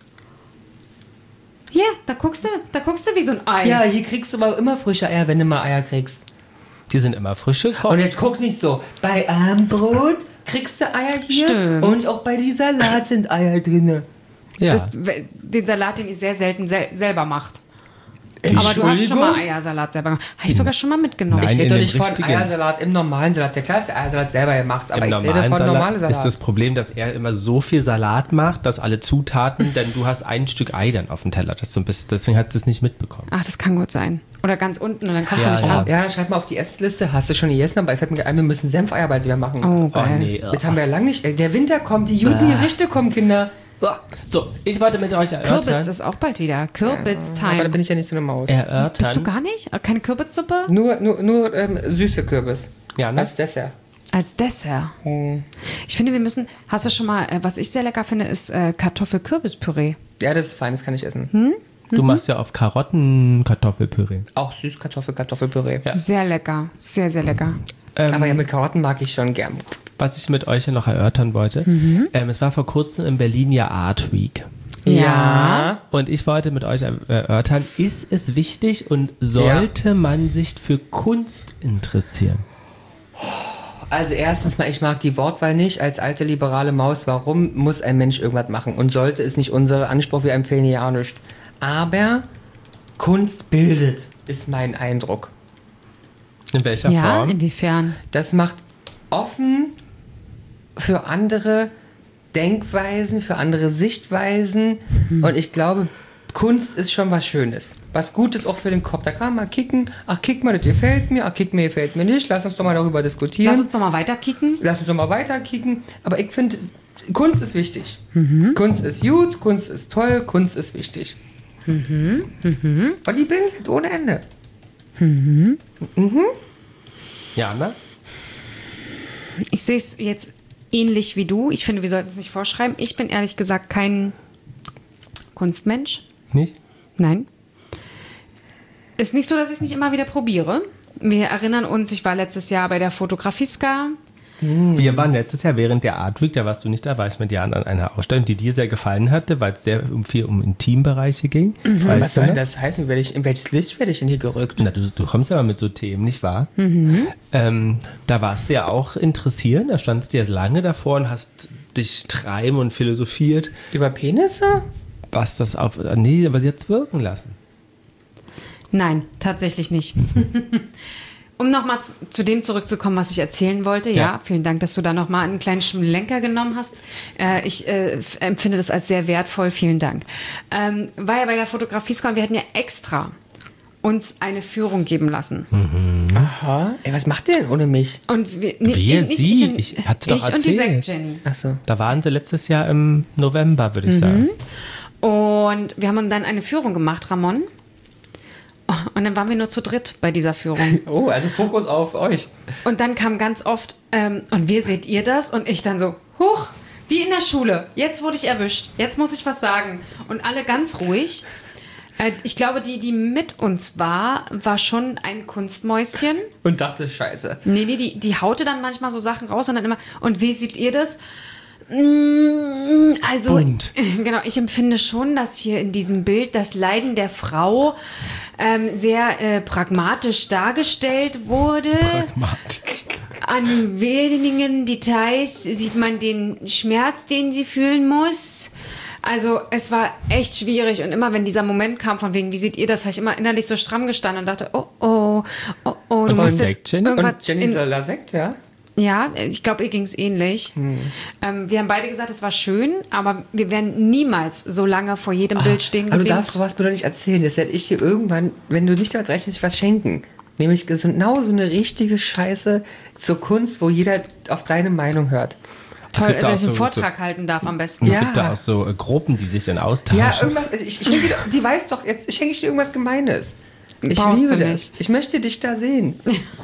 Hier, da guckst du, da guckst du wie so ein Ei. Ja, hier kriegst du aber immer frische Eier, wenn du mal Eier kriegst. Die sind immer frisch Und gekocht. jetzt guck nicht so. Bei Armbrot kriegst du Eier hier. Stimmt. Und auch bei die Salat sind Eier drin. Ja. Das, den Salat, den ich sehr selten sel selber macht. Aber du hast schon mal Entschuldigung? Eiersalat selber gemacht. Habe ich sogar schon mal mitgenommen. Nein, Ich rede in doch dem nicht von richtigen. Eiersalat im normalen Salat. Der klar ist der Eiersalat selber gemacht, aber Im ich rede normalen von normalen Salat Salat. ist das Problem, dass er immer so viel Salat macht, dass alle Zutaten, denn du hast ein Stück Ei dann auf dem Teller. Das ist so ein bisschen, deswegen hat es nicht mitbekommen. Ach, das kann gut sein. Oder ganz unten und dann kommst Ja, du nicht ja. ran. Ja, dann schreib mal auf die Essliste. Hast du schon gegessen? Aber ich fällt mir gerade ein, wir müssen Senfeier bald wieder machen. Oh, Oh geil. nee. Das haben wir ja lange nicht. Ey, der Winter kommt, die Juli-Gerichte kommen, Kinder. So, ich wollte mit euch erörtern. Kürbis ist auch bald wieder. Aber da Kürbis-Time. bin ich ja nicht so eine Maus. erörtern. Bist du gar nicht? Keine Kürbissuppe? Nur, nur, nur ähm, süße Kürbis. Ja, ne? Als Dessert. Als Dessert. Ich finde, wir müssen. Hast du schon mal, äh, was ich sehr lecker finde, ist äh, Kartoffel-Kürbis-Püree. Ja, das ist fein, das kann ich essen. Hm? Du machst ja auf Karotten Kartoffelpüree. Auch Süßkartoffel, Kartoffelpüree. Ja. Sehr lecker. Sehr, sehr lecker. Ähm, Aber ja, mit Karotten mag ich schon gern. was ich mit euch noch erörtern wollte. Mhm. Ähm, es war vor kurzem in Berlin ja Art Week. Ja. Und ich wollte mit euch erörtern, ist es wichtig und sollte man sich für Kunst interessieren? Also erstens mal, ich mag die Wortwahl nicht als alte liberale Maus. Warum muss ein Mensch irgendwas machen? Und sollte es nicht unser Anspruch, wir empfehlen ja auch nicht. Aber Kunst bildet, ist mein Eindruck. In welcher Ja, Form? inwiefern? Das macht offen für andere Denkweisen, für andere Sichtweisen. Und ich glaube, Kunst ist schon was Schönes. Was Gutes auch für den Kopf. Da kann man mal kicken. Ach, kick mal, das gefällt mir. Ach, kick mir, gefällt mir nicht. Lass uns doch mal darüber diskutieren. Lass uns doch mal weiterkicken. Lass uns doch mal weiter kicken. Aber ich finde, Kunst ist wichtig. Kunst ist gut, Kunst ist toll, Kunst ist wichtig. Und die bildet ohne Ende. Ja, ne? Ich sehe es jetzt ähnlich wie du. Ich finde, wir sollten es nicht vorschreiben. Ich bin ehrlich gesagt kein Kunstmensch. Nicht? Nein. Ist nicht so, dass ich es nicht immer wieder probiere. Wir erinnern uns, ich war letztes Jahr bei der Fotografieska. Wir waren letztes Jahr während der Art Week, da warst du nicht da, war ich mit Jan an einer Ausstellung, die dir sehr gefallen hatte, weil es sehr um viel um Intimbereiche ging. Mhm. Weißt Was du soll denn noch? das heißen? Werde ich, in welches Licht werde ich denn hier gerückt? Na, du, du kommst ja mal mit so Themen, nicht wahr? Ähm, da warst du ja auch interessiert, da standst du ja lange davor und hast dich treiben und philosophiert, Über Penisse? was das auf. Nee, aber sie hat's wirken lassen. Nein, tatsächlich nicht. Um nochmal zu dem zurückzukommen, was ich erzählen wollte. Ja, Ja. vielen Dank, dass du da nochmal einen kleinen Schlenker genommen hast. Äh, ich äh, f- empfinde das als sehr wertvoll. Vielen Dank. Ähm, war ja bei der Fotografieska und wir hatten ja extra uns eine Führung geben lassen. Aha. Ey, was macht ihr denn ohne mich? Und wir, nee, Wir, nicht sie, ich, und, ich- hat's doch ich und die erzählt. Sekt-Jenny. Achso. Da waren sie letztes Jahr im November, würde ich sagen. Und wir haben dann eine Führung gemacht, Ramon. Und dann waren wir nur zu dritt bei dieser Führung. Oh, also Fokus auf euch. Und dann kam ganz oft, ähm, und wie seht ihr das? Und ich dann so, huch, wie in der Schule. Jetzt wurde ich erwischt. Jetzt muss ich was sagen. Und alle ganz ruhig. Äh, ich glaube, die, die mit uns war, war schon ein Kunstmäuschen. Und dachte, scheiße. Nee, nee, die, die haute dann manchmal so Sachen raus und dann immer, und wie seht ihr das? Mm, Also, Bunt. genau, ich empfinde schon, dass hier in diesem Bild das Leiden der Frau ähm, sehr äh, pragmatisch dargestellt wurde. Pragmatik. An wenigen Details sieht man den Schmerz, den sie fühlen muss. Also es war echt schwierig und immer wenn dieser Moment kam von wegen, wie seht ihr das, habe ich immer innerlich so stramm gestanden und dachte, oh, oh, oh, oh, du Und musst Sekt, jetzt Jenny? irgendwas Und Jenny in, Solar Sekt, ja? ja, ich glaube, ihr ging es ähnlich. Ähm, wir haben beide gesagt, es war schön, aber wir wären niemals so lange vor jedem Bild stehen Aber du geblieben. darfst sowas mir doch nicht erzählen. Das werde ich dir irgendwann, wenn du nicht damit rechnest, was schenken. Nämlich genau so eine richtige Scheiße zur Kunst, wo jeder auf deine Meinung hört. Toll, gibt da dass ich auch einen so- Vortrag halten darf am besten. Es Ja. gibt da auch so äh, Gruppen, die sich dann austauschen. Ja, irgendwas. also Ich, ich schenke dir, die weiß doch, jetzt schenke ich dir irgendwas Gemeines. Ich Brauchst liebe du das. nicht. Ich möchte dich da sehen.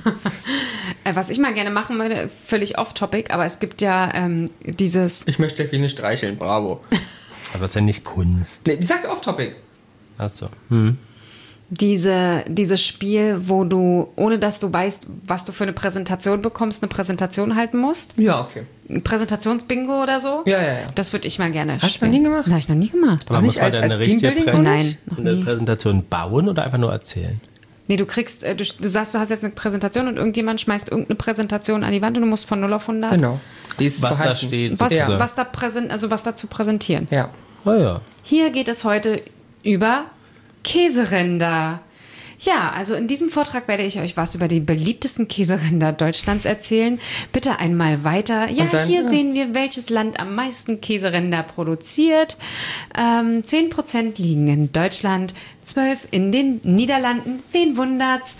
Äh, was ich mal gerne machen würde, völlig off-topic, aber es gibt ja ähm, dieses... Ich möchte Delfine streicheln, bravo. Aber es ist ja nicht Kunst. Nee, die sagt off-topic. Achso. Hm. Diese, dieses Spiel, wo du, ohne dass du weißt, was du für eine Präsentation bekommst, eine Präsentation halten musst. Ja, okay. Ein Präsentationsbingo oder so. Ja, ja, ja. Das würde ich mal gerne Hast du spielen. noch nie gemacht? Habe ich noch nie gemacht. Aber Auch muss nicht man als- dann als eine richtige Teambuilding? Prä Nein, noch eine nie. Präsentation bauen oder einfach nur erzählen? Nee, du kriegst, äh, du, du sagst, du hast jetzt eine Präsentation und irgendjemand schmeißt irgendeine Präsentation an die Wand und du musst von null auf hundert. Genau. Die ist Was da vorhanden. steht. Was, sozusagen. was, da präsent, also was da zu präsentieren. Ja. Oh ja. Hier geht es heute über Käseränder. Ja, also in diesem Vortrag werde ich euch was über die beliebtesten Käseränder Deutschlands erzählen. Bitte einmal weiter. Ja, Und dann, hier ja. sehen wir, welches Land am meisten Käseränder produziert. Ähm, zehn Prozent liegen in Deutschland, zwölf in den Niederlanden. Wen wundert's?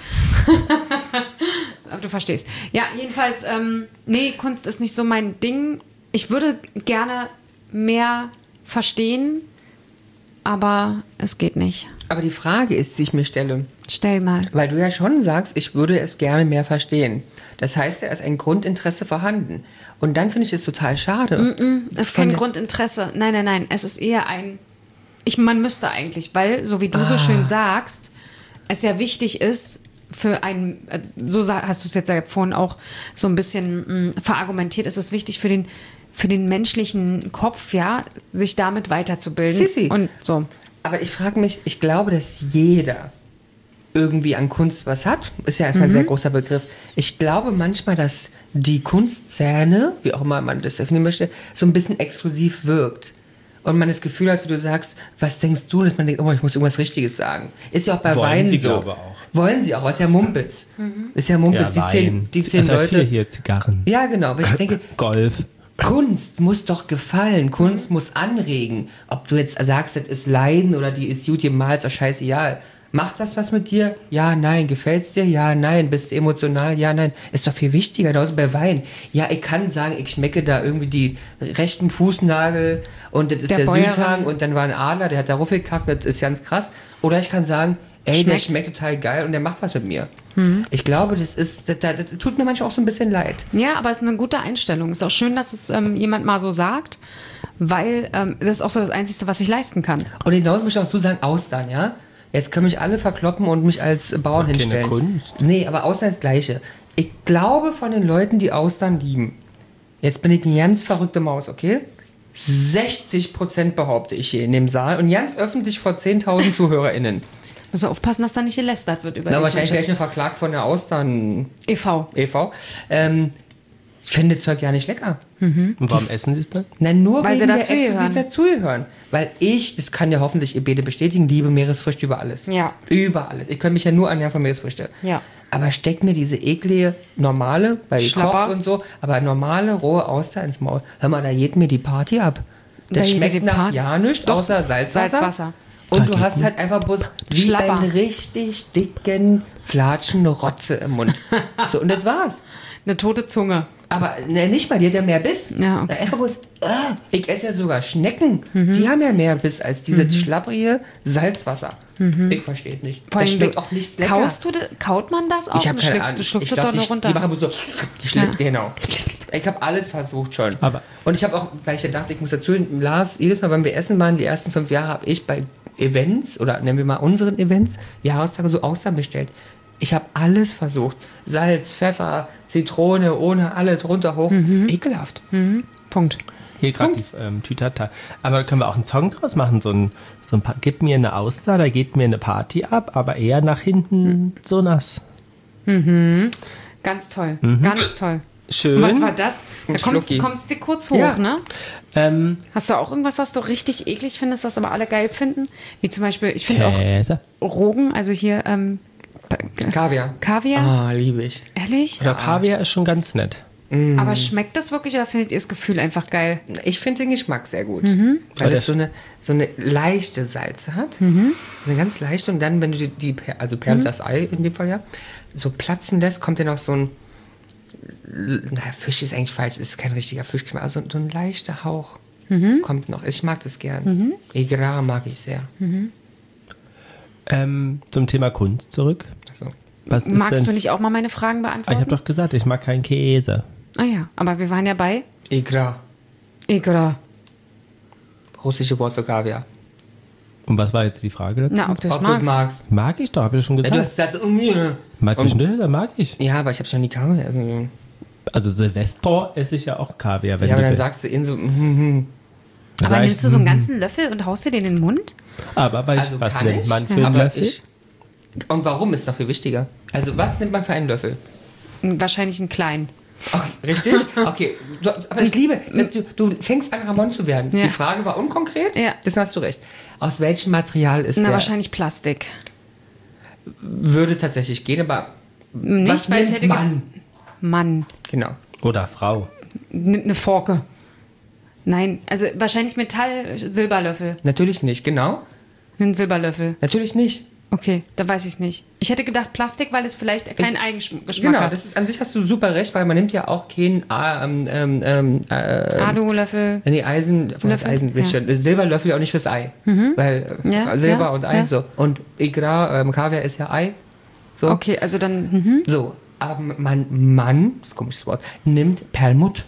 Aber du verstehst. Ja, jedenfalls, ähm, nee, Kunst ist nicht so mein Ding. Ich würde gerne mehr verstehen, aber es geht nicht. Aber die Frage ist, die ich mir stelle, Stell mal. weil du ja schon sagst, ich würde es gerne mehr verstehen. Das heißt, da ist ein Grundinteresse vorhanden. Und dann finde ich es total schade. Es ist kein Von- Grundinteresse. Nein, nein, nein. Es ist eher ein. Ich, man müsste eigentlich, weil, so wie du so schön sagst, es ja wichtig ist, für einen, äh, so sa- hast du es jetzt ja vorhin auch so ein bisschen mh, verargumentiert, ist es wichtig für den, für den menschlichen Kopf, ja, sich damit weiterzubilden. Sissi. Und so. Aber ich frage mich, ich glaube, dass jeder irgendwie an Kunst was hat. Ist ja erstmal ein sehr großer Begriff. Ich glaube manchmal, dass die Kunstszene, wie auch immer man das definieren möchte, so ein bisschen exklusiv wirkt. Und man das Gefühl hat, wie du sagst, was denkst du, dass man denkt, oh, ich muss irgendwas Richtiges sagen. Ist ja auch bei Wollen Wein sie, so. glaube auch. Wollen sie auch, was ja Mumpitz. Ist ja Mumpitz, die zehn, die zehn S R vier Leute. hier, Zigarren. Ja, genau. Aber ich denke, Golf. Kunst muss doch gefallen, Kunst muss anregen. Ob du jetzt sagst, das ist Leiden oder die ist gut gemalt, ist doch scheißegal. Macht das was mit dir? Ja, nein. Gefällt's dir? Ja, nein. Bist du emotional? Ja, nein. Ist doch viel wichtiger, genauso bei Wein. Ja, ich kann sagen, ich schmecke da irgendwie die rechten Fußnagel und das ist Der der, Bäuerin. Südhang und dann war ein Adler, der hat da raufgekackt, das ist ganz krass. Oder ich kann sagen, ey, der Schmeckt. schmeckt total geil und der macht was mit mir. Ich glaube, das ist, das, das, das tut mir manchmal auch so ein bisschen leid. Ja, aber es ist eine gute Einstellung. Es ist auch schön, dass es ähm, jemand mal so sagt, weil ähm, das ist auch so das Einzige, was ich leisten kann. Und hinaus muss ich auch zu sagen, Austern, ja? Jetzt können mich alle verkloppen und mich als Bauern doch keine hinstellen. Kunst. Nee, aber Austern ist das Gleiche. Ich glaube von den Leuten, die Austern lieben, jetzt bin ich eine ganz verrückte Maus, okay? sechzig Prozent behaupte ich hier in dem Saal und ganz öffentlich vor zehntausend ZuhörerInnen. Muss aufpassen, dass da nicht gelästert wird über Na, dich, wahrscheinlich mein werde ich nur verklagt von der Austern Schatz. E V. e V. Ähm, ich finde das Zeug ja nicht lecker. Und warum essen sie es dann? Nein, nur Weil wegen sie der dazugehören. exklusiv dazugehören. Weil ich, das kann ja hoffentlich ihr beide bestätigen, liebe Meeresfrüchte über alles. Ja. Über alles. Ich kann mich ja nur ernähren von Meeresfrüchte. Ja. Aber steckt mir diese eklige, normale, weil ich Schlapper. koche und so, aber normale, rohe Auster ins Maul. Hör mal, da geht mir die Party ab. Da Das geht dir schmeckt die nach Party- ja nichts, Doch, außer Salzwasser. Salzwasser. Und Da du geht hast nicht. halt einfach bloß wie Schlapper. einen richtig dicken Flatschen Rotze im Mund. So, und das war's. Eine tote Zunge. Aber ne, nicht mal, die hat ja mehr Biss. Ja, okay. Einfach bloß, ah, ich esse ja sogar Schnecken. Die haben ja mehr Biss als dieses schlapprige Salzwasser. Ich verstehe es nicht. Vor Das allem, schmeckt du- auch nicht lecker. Kaust du, de- kaut man das auch? Ich habe Du keine schluckst- Ahnung. Du schluckst ich es glaub, doch nur die, runter. Die machen bloß so, die schlägt, Ja. genau. Ich habe alles versucht schon. Aber- Und ich habe auch, weil ich ja dachte, ich muss dazu, Lars, jedes Mal, wenn wir essen waren, die ersten fünf Jahre, habe ich bei Events, oder nennen wir mal unseren Events, Jahrestage so Austern bestellt. Ich habe alles versucht. Salz, Pfeffer, Zitrone, ohne alle drunter hoch. Ekelhaft. Punkt. Hier gerade die ähm, Tütata. Aber da können wir auch einen Song draus machen. So ein, so ein paar, gib mir eine Auster, da geht mir eine Party ab, aber eher nach hinten so nass. Ganz toll. Mhm. Ganz toll. Schön. Und was war das? Da Ein kommst Schlucki. kommt's dir kurz hoch, Ja. ne? Ähm, Hast du auch irgendwas, was du richtig eklig findest, was aber alle geil finden? Wie zum Beispiel, ich finde auch Käse. Rogen, also hier ähm, P- Kaviar. Kaviar. Ah, liebe ich. Ehrlich? Oder Kaviar ist schon ganz nett. Aber schmeckt das wirklich oder findet ihr das Gefühl einfach geil? Ich finde den Geschmack sehr gut. Mhm. Weil Weil es so eine, so eine leichte Salze hat. Mhm. Eine ganz leichte. Und dann, wenn du die, die Per- also Perle, das Ei in dem Fall ja, so platzen lässt, kommt ja noch so ein. Naja, Fisch ist eigentlich falsch, es ist kein richtiger Fischgeschmack, aber so, so ein leichter Hauch Mhm. kommt noch. Ich mag das gern. Egrar mag ich sehr. Ähm, zum Thema Kunst zurück. Also, Was ist Magst denn, du nicht auch mal meine Fragen Ah, beantworten? ich habe doch gesagt, ich mag keinen Käse. Ah ja, aber wir waren ja bei Egrar, Ikra. russische Wort für Kaviar. Und was war jetzt die Frage dazu? Na, ob du das Ob du es magst. magst. Mag ich doch, habe ich schon Ja, gesagt. du hast gesagt, so, mm, Mag ich nicht, dann mag ich. ja, aber ich habe schon nie Kaviar. Also, Also Silvester esse ich ja auch Kaviar, wenn ja, aber du dann willst. sagst du in so, mm, mm. Dann Aber sag ich, nimmst du so einen mm, ganzen Löffel und haust dir den in den Mund? Aber weil ich, Also was kann nimmt ich, man für einen aber Löffel? ich. Und warum ist doch viel wichtiger? Also, was nimmt man für einen Löffel? Wahrscheinlich einen kleinen. Okay, richtig? Okay. Du, aber ich liebe, du, du fängst an, Ramon zu werden. Ja. Die Frage war unkonkret. Ja. Das hast du recht. Aus welchem Material ist Na, der? wahrscheinlich Plastik. Würde tatsächlich gehen, aber Nicht, was weil ich nimmt hätte. ge- man? Mann, Genau. Oder Frau. nimmt eine Forke. Nein, also wahrscheinlich Metall-Silberlöffel. Natürlich nicht, genau. Einen Silberlöffel. Natürlich nicht. Okay, da weiß ich es nicht. Ich hätte gedacht Plastik, weil es vielleicht keinen Es- Eigengeschmack Genau, hat. das ist, an sich hast du super recht, weil man nimmt ja auch keinen ah, ähm, ähm, ähm, äh, Alulöffel. nee, Eisen, Löffel, Eisen wisst ja. schon, Silberlöffel auch nicht fürs Ei. Weil äh, Ja, Silber ja, und Ei, ja. so. Und Ikra, ähm, Kaviar ist ja Ei. So. Okay, also dann. Mhm. So, aber man, Mann, das ist ein komisches Wort, nimmt Perlmutt.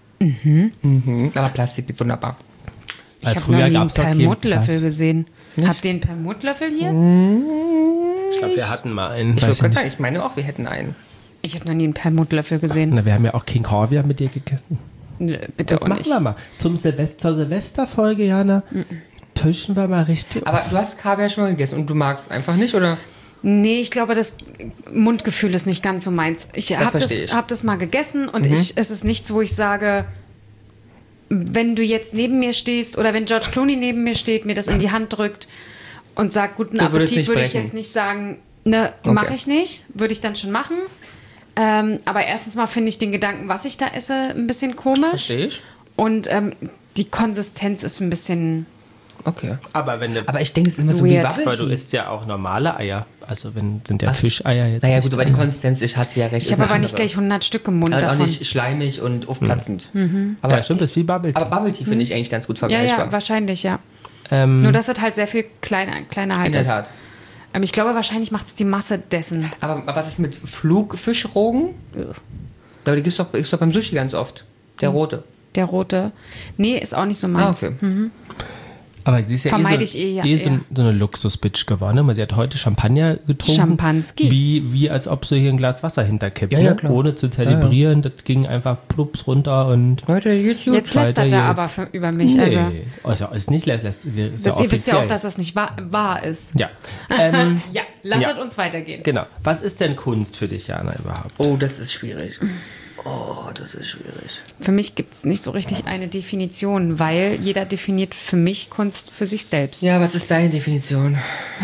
Mhm. Aber Plastik geht wunderbar. Ich Weil habe noch früher nie einen gab's doch keinen Perlmuttlöffel Plas- gesehen. Habt ihr einen Perlmuttlöffel hier? Ich glaube, wir hatten mal einen. Ich weiß würde ich gerade nicht. sagen, ich meine auch, wir hätten einen. Ich habe noch nie einen Perlmuttlöffel gesehen. Na, wir haben ja auch King Kaviar mit dir gegessen. Nö, bitte Das auch machen nicht. wir mal. Zum Silvester, zur Silvesterfolge, Jana, tischen wir mal richtig. Aber du hast Kaviar schon mal gegessen und du magst es einfach nicht, oder? Nee, ich glaube, das Mundgefühl ist nicht ganz so meins. Ich habe das, verstehe ich. hab das mal gegessen und ich, es ist nichts, wo ich sage, wenn du jetzt neben mir stehst oder wenn George Clooney neben mir steht, mir das in die Hand drückt und sagt, guten Du würdest Appetit, nicht würde ich brechen. jetzt nicht sagen, ne, Okay. mache ich nicht. Würde ich dann schon machen. Ähm, aber erstens mal finde ich den Gedanken, was ich da esse, ein bisschen komisch. Verstehe ich. Und ähm, die Konsistenz ist ein bisschen. Okay. Aber wenn du, Aber ich denke, es ist immer so wie Weird. Bubble weil du Tea. isst ja auch normale Eier. Also wenn sind ja Was? Fischeier jetzt. Naja nicht gut, aber die drin. Konsistenz, ich hatte ja recht. Ich ist habe eine aber nicht andere. gleich hundert Stück im Mund Also auch davon. nicht schleimig und aufplatzend. Aber, Ja, stimmt, das ist wie Bubble Tea. aber Bubble Tea finde ich eigentlich ganz gut ja, vergleichbar. ja, wahrscheinlich, ja. Ähm, Nur, dass es halt sehr viel kleiner, kleiner halt In der ist. Tat. Ähm, ich glaube, wahrscheinlich macht es die Masse dessen. Aber, aber was ist mit Flugfischrogen? Aber die gibt es doch, gibt's doch beim Sushi ganz oft. Der rote. Der rote. Nee, ist auch nicht so Ah, meins. okay. aber sie ist ja Vermeide eh so, ich eh, ja, eh so, eher. so eine Luxus-Bitch geworden. Weil sie hat heute Champagner getrunken. Champanski. Wie, wie als ob sie hier ein Glas Wasser hinterkippt. Ja, ja, ne? klar. Ohne zu zelebrieren. Das ging einfach plups runter und... Leute, YouTube. Jetzt weiter lästert er geht's. aber für, über mich. Nee, Also, also ist nicht lässt, ist ja das, ihr wisst ja offiziell. auch, dass das nicht wahr, wahr ist. Ja. Ähm, Ja, lasst Ja. uns weitergehen. genau. Was ist denn Kunst für dich, Jana, überhaupt? Oh, das ist schwierig. Oh, das ist schwierig. Für mich gibt es nicht so richtig eine Definition, weil jeder definiert für mich Kunst für sich selbst. Ja, was ist deine Definition?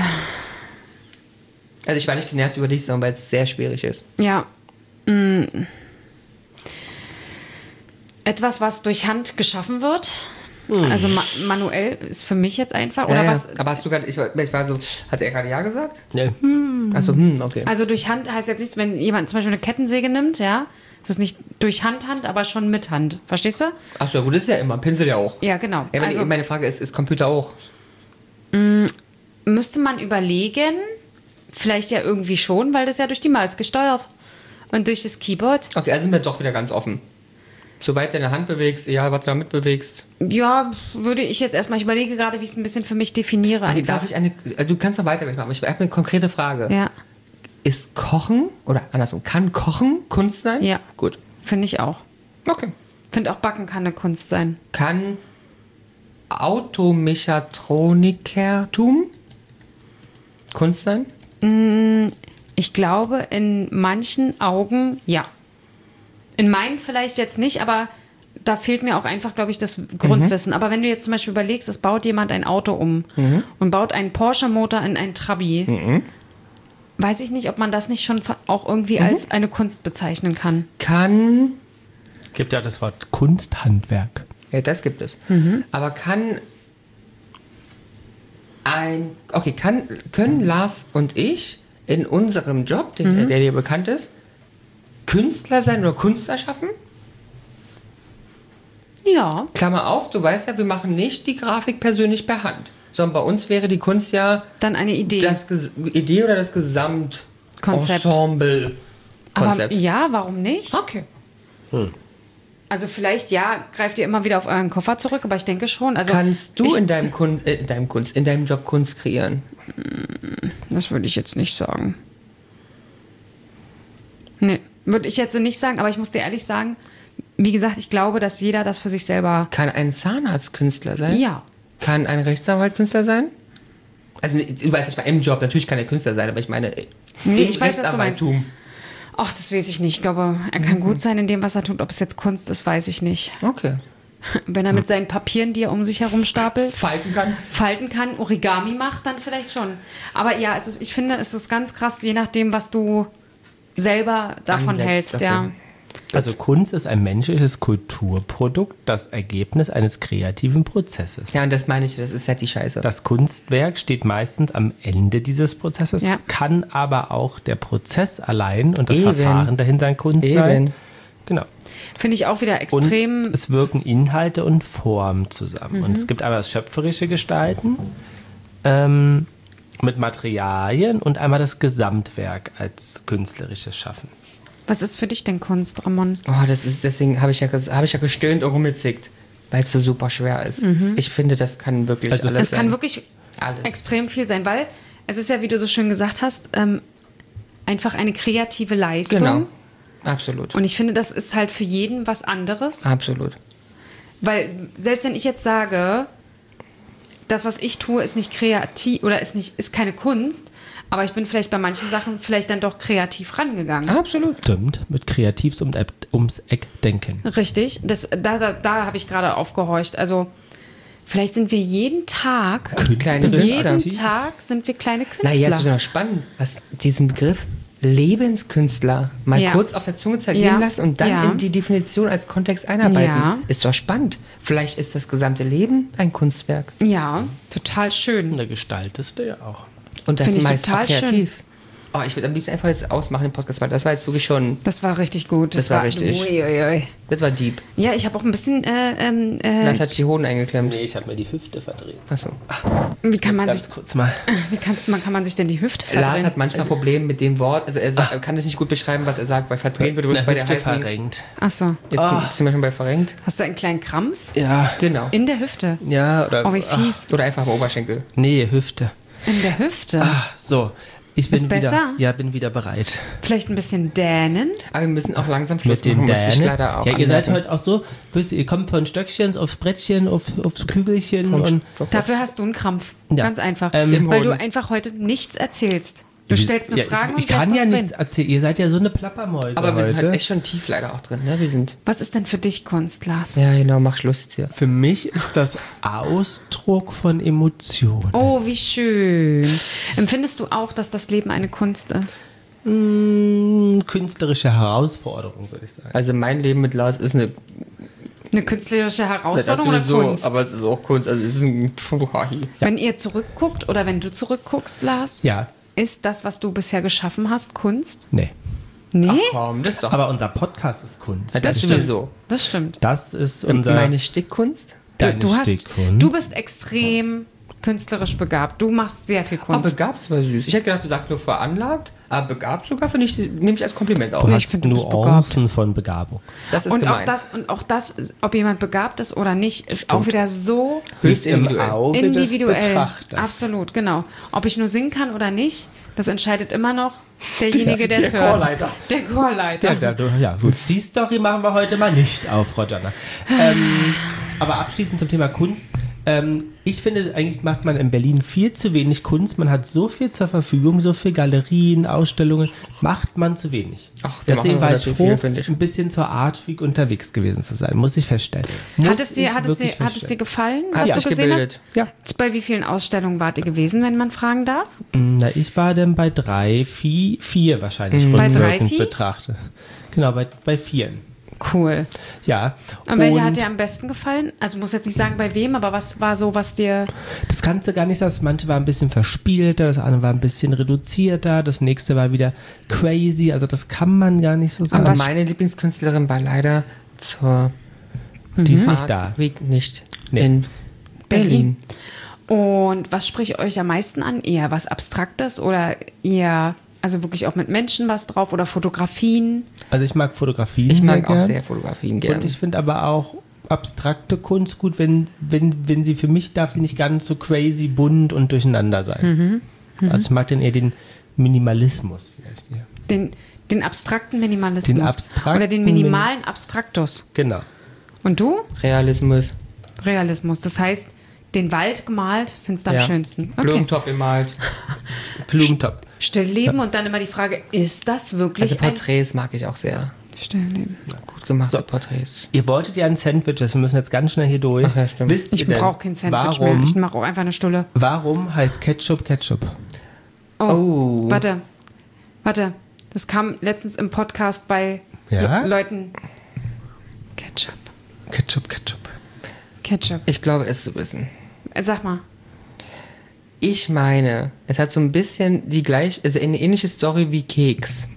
Also ich war nicht genervt über dich, sondern weil es sehr schwierig ist. Ja. mm. Etwas, was durch Hand geschaffen wird, Also ma manuell ist für mich jetzt einfach. Oder ja, ja. was? Aber hast du gerade, ich, war- ich war so, hat er gerade ja gesagt? Ne, hm. Achso, hm, okay. Also durch Hand heißt jetzt nichts, wenn jemand zum Beispiel eine Kettensäge nimmt, ja. Es ist nicht durch Hand, Hand, aber schon mit Hand. Verstehst du? Achso, ja gut, das ist ja immer. Pinsel ja auch. Ja, genau. Ja, meine, Also meine Frage ist, ist Computer auch? müsste man überlegen, vielleicht ja irgendwie schon, weil das ja durch die Maus gesteuert und durch das Keyboard. Okay, also sind wir doch wieder ganz offen. Soweit du deine Hand bewegst, egal was du damit bewegst. Ja, würde ich jetzt erstmal, ich überlege gerade, wie ich es ein bisschen für mich definiere. Okay, Einfach. darf ich eine, äh, du kannst noch weiter machen, aber ich habe eine konkrete Frage. Ja, Ist Kochen, oder andersrum, kann Kochen Kunst sein? Ja. Gut. finde ich auch. Okay. Finde auch Backen kann eine Kunst sein. Kann Automechatronikertum Kunst sein? Ich glaube, in manchen Augen ja. In meinen vielleicht jetzt nicht, aber da fehlt mir auch einfach, glaube ich, das Grundwissen. Aber wenn du jetzt zum Beispiel überlegst, es baut jemand ein Auto um und baut einen Porsche-Motor in ein Trabi, weiß ich nicht, ob man das nicht schon auch irgendwie als eine Kunst bezeichnen kann. Kann, Gibt ja das Wort Kunsthandwerk. ja, das gibt es. Aber kann ein, okay, kann, können Lars und ich in unserem Job, den, der dir bekannt ist, Künstler sein oder Kunst erschaffen? Ja, Klammer auf, du weißt ja, wir machen nicht die Grafik persönlich per Hand, sondern bei uns wäre die Kunst ja dann eine Idee. das Ges Idee oder das Konzept. Gesamtensemble. aber Konzept. ja, warum nicht? Okay. Also vielleicht, ja, greift ihr immer wieder auf euren Koffer zurück, aber ich denke schon. Also Kannst du ich, in deinem Kun äh, in deinem Kunst, in deinem Job Kunst kreieren? Das würde ich jetzt nicht sagen. Nee, würde ich jetzt nicht sagen, aber ich muss dir ehrlich sagen, wie gesagt, ich glaube, dass jeder das für sich selber... Kann ein Zahnarzt Künstler sein? Ja. Kann ein Rechtsanwalt Künstler sein? Also du weißt nicht mal im Job, natürlich kann er Künstler sein, aber ich meine Nee, im ich weiß, was du meinst. Rechtsanwalttum. Ach, das weiß ich nicht. Ich glaube, er kann gut sein in dem, was er tut. Ob es jetzt Kunst ist, weiß ich nicht. Okay. Wenn er mit seinen Papieren, die er um sich herum stapelt, Falten kann. falten kann, Origami macht, dann vielleicht schon. Aber ja, es ist, ich finde, es ist ganz krass, je nachdem, was du selber davon Ansetzt hältst. dafür. Ja. Also Kunst ist ein menschliches Kulturprodukt, das Ergebnis eines kreativen Prozesses. Ja, und das meine ich, das ist halt die Scheiße. Das Kunstwerk steht meistens am Ende dieses Prozesses, Ja. kann aber auch der Prozess allein und das Eben. Verfahren dahin sein Kunst Eben. sein. Genau. Finde ich auch wieder Und extrem. es wirken Inhalte und Form zusammen. Mhm. Und es gibt einmal das schöpferische Gestalten ähm, mit Materialien und einmal das Gesamtwerk als künstlerisches Schaffen. Was ist für dich denn Kunst, Ramon? Oh, das ist, deswegen habe ich, ja, ges- hab ich ja gestöhnt und rumgezickt, weil es so super schwer ist. Ich finde, das kann wirklich Also alles Es sein. kann wirklich Alles. extrem viel sein, weil es ist ja, wie du so schön gesagt hast, ähm, einfach eine kreative Leistung. Genau. Absolut. Und ich finde, das ist halt für jeden was anderes. Absolut. Weil selbst wenn ich jetzt sage, das, was ich tue, ist nicht kreativ oder ist nicht, ist keine Kunst, aber ich bin vielleicht bei manchen Sachen vielleicht dann doch kreativ rangegangen. Absolut. Stimmt, mit Kreativs um, ums Eck denken. Richtig. Das, da da, da habe ich gerade aufgehorcht. Also vielleicht sind wir jeden Tag, Kleine jeden Künstler. Tag sind wir kleine Na, Künstler. jetzt wird noch spannend, was diesen Begriff Lebenskünstler mal Ja. kurz auf der Zunge zergehen Ja. lassen und dann Ja. in die Definition als Kontext einarbeiten. Ja. Ist doch spannend. Vielleicht ist das gesamte Leben ein Kunstwerk. Ja, total schön. Da gestaltest du ja auch. Und das Finde ich meist auch total schön. kreativ. Oh, ich würde am liebsten einfach jetzt ausmachen den Podcast, weil das war jetzt wirklich schon, Das war richtig gut. Das war richtig. Ui, ui, ui. das war deep. Ja, ich habe auch ein bisschen. Äh, ähm, äh, Lars hat sich die Hoden eingeklemmt. Nee, ich habe mir die Hüfte verdreht. Achso. wie kann man Ganz sich, kurz mal. wie kannst, man, kann man sich denn die Hüfte Lars verdrehen? hat manchmal Probleme mit dem Wort, also er sa- kann es nicht gut beschreiben, was er sagt, weil verdrehen würde uns Eine bei der Hüfte heißen. verrenkt. Ach so. Jetzt sind- sind wir schon bei verrenkt. Hast du einen kleinen Krampf Ja. Genau. in der Hüfte? Ja, oder. Oh, wie ach, fies. Oder einfach am Oberschenkel. nee, Hüfte. In der Hüfte. Ah, so. Ich bin Ist wieder, besser? ja, bin wieder bereit. Vielleicht ein bisschen dänen. Aber wir müssen auch langsam Schluss Mit den machen, muss ich Dänen. leider auch Ja, ihr seid anmerken. heute auch so, wisst ihr, ihr kommt von Stöckchen aufs Brettchen, auf, aufs Kügelchen und Dafür hast du einen Krampf. Ja. Ganz einfach. Ähm, Im Weil du Hoden. einfach heute nichts erzählst. Du stellst eine ja, Frage ich, ich und lässt kann ja uns nichts reden. erzählen. Ihr seid ja so eine Plappermäuse Aber wir sind heute. halt echt schon tief leider auch drin, ne? Wir sind. Was ist denn für dich Kunst, Lars? Ja, genau, mach Schluss jetzt hier. Für mich ist das Ausdruck von Emotionen. Oh, wie schön. Empfindest du auch, dass das Leben eine Kunst ist? Mm, künstlerische Herausforderung, würde ich sagen. Also mein Leben mit Lars ist eine Eine künstlerische Das Herausforderung oder sowieso, Kunst? aber es ist auch Kunst. Also es ist ein Wenn ihr zurückguckt oder wenn du zurückguckst, Lars, Ja, ist das, was du bisher geschaffen hast, Kunst? nee. Nee, Ach komm, das ist doch... Aber unser Podcast ist Kunst. Ja, das das sowieso. das stimmt. Das ist Und unser... meine Stickkunst? Du, deine du, hast, Stickkunst. du bist extrem künstlerisch begabt. Du machst sehr viel Aber Kunst. begabt ist aber süß. Ich hätte gedacht, du sagst nur veranlagt, aber begabt sogar finde ich, nehme ich als Kompliment auf. Du Nee, hast ich find, du bist Nuancen von Begabung. Das ist und gemein. auch das, und auch das, ist- ob jemand begabt ist oder nicht, ist auch wieder so Höchst Liegt im individuell. Auge des individuell. Betrachters. Absolut, genau. Ob ich nur singen kann oder nicht, das entscheidet immer noch derjenige, der es der hört. Chorleiter. Der Chorleiter. Ja, da, du- ja, gut. Die Story machen wir heute mal nicht auf, Frau Janner. Ähm, aber abschließend zum Thema Kunst. Ähm, ich finde, eigentlich macht man in Berlin viel zu wenig Kunst. Man hat so viel zur Verfügung, so viele Galerien, Ausstellungen. Macht man zu wenig. Ach, wir Deswegen machen war ich relativ froh, viel, finde ich. ein bisschen zur Art Week unterwegs gewesen zu sein. Muss ich feststellen. Muss Hat es dir, ich hat es dir, wirklich hat es dir feststellen. gefallen, Hat was sich du gesehen gebildet. Ja. hast? Bei wie vielen Ausstellungen wart ihr gewesen, wenn man fragen darf? Na, ich war dann bei drei, vier, vier wahrscheinlich. Bei drei, rückwirkend vier? betrachte. Genau, bei, bei vieren. Cool. Ja. Und welche hat dir am besten gefallen? Also muss jetzt nicht sagen bei wem, aber was war so, was dir... Das kannst du gar nicht sagen. Das manche war ein bisschen verspielter, das andere war ein bisschen reduzierter, das nächste war wieder crazy. Also das kann man gar nicht so sagen. Aber was- meine Lieblingskünstlerin war leider zur Die ist nicht Art da. Week nicht Nee. in Berlin. Und was spricht euch am meisten an? Eher was Abstraktes oder eher, also wirklich auch mit Menschen was drauf oder Fotografien? Also ich mag Fotografien Ich mag sehr auch gern. sehr Fotografien gerne. Und ich finde aber auch abstrakte Kunst gut, wenn, wenn, wenn sie für mich darf sie nicht ganz so crazy, bunt und durcheinander sein. Also ich mag dann eher den Minimalismus vielleicht eher. Den, den abstrakten Minimalismus. Den abstrakten oder den minimalen Abstraktus. Genau. Und du? Realismus. Realismus. Das heißt, den Wald gemalt findest du am Ja. schönsten. Okay. Blumentop gemalt. Blumentop. Stillleben und dann immer die Frage, ist das wirklich Also Porträts mag ich auch sehr. ein Stillleben? Gut gemachte Porträts. Ihr wolltet ja ein Sandwich, wir müssen jetzt ganz schnell hier durch. Ach ja, stimmt. Wisst Ich ihr denn, brauche kein Sandwich warum, mehr. Ich mache auch einfach eine Stulle. Warum heißt Ketchup Ketchup? Oh, Oh. warte. Warte. Das kam letztens im Podcast bei Ja? Le Leuten. Ketchup. Ketchup Ketchup. Ketchup. Ich glaube, es zu wissen. Äh, Sag mal. Ich meine, es hat so ein bisschen die gleich, also eine ähnliche Story wie Keks.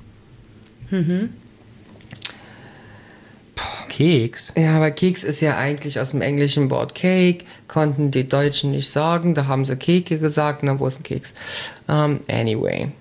Keks? Ja, aber Keks ist ja eigentlich aus dem englischen Wort Cake, konnten die Deutschen nicht sagen, da haben sie Keke gesagt, na, wo ist ein Keks? Um, anyway.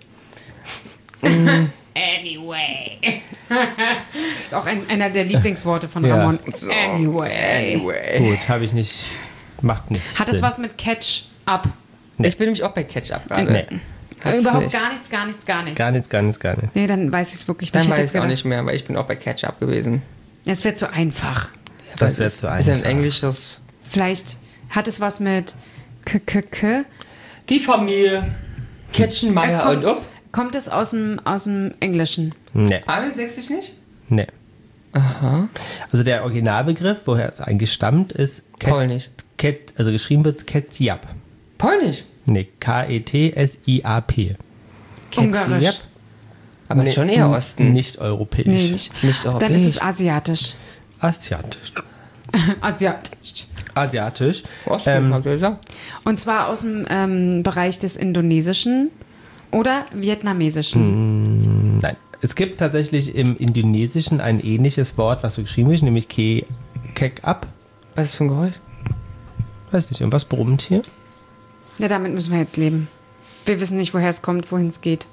Anyway. Ist auch ein, einer der Lieblingsworte von Ja. Ramon. Anyway. Anyway. Gut, habe ich nicht. Macht nicht. Hat es Sinn. was mit Catch-up? Ich bin nämlich auch bei Ketchup gerade. Nee. Hat's Überhaupt nicht. gar nichts, gar nichts, gar nichts. Gar nichts, gar nichts, gar nichts. Nee, dann weiß ich es wirklich nicht. Dann Ich hätte weiß jetzt ich auch gedacht, nicht mehr, weil ich bin auch bei Ketchup gewesen. es wird zu einfach. Das wäre zu Ist ja ein einfach. englisches. Vielleicht hat es was mit K K K. Die Familie Es Ketchenmeier kommt, und up. kommt es aus dem, aus dem Englischen? Nee, Alle sächsisch nicht? nee. Aha. Also der Originalbegriff, woher es eigentlich stammt, ist Ket, Polnisch. Ket, also geschrieben wird es Ketchup. Polnisch. Nee, K E T S I A P. Ungarisch. Ketchup. Aber Nee, schon eher Osten. Nicht europäisch. Nee, nicht. Nicht Dann europäisch. ist es asiatisch. Asiatisch. Asiatisch. Asiatisch. Osten, Ähm, habt ihr gesagt? Und zwar aus dem ähm, Bereich des Indonesischen oder Vietnamesischen. Nein. Es gibt tatsächlich im Indonesischen ein ähnliches Wort, was so geschrieben ist, nämlich Ke Kek-up. Was ist das für ein Geräusch? Weiß nicht, irgendwas brummt hier. Ja, damit müssen wir jetzt leben. Wir wissen nicht, woher es kommt, wohin es geht.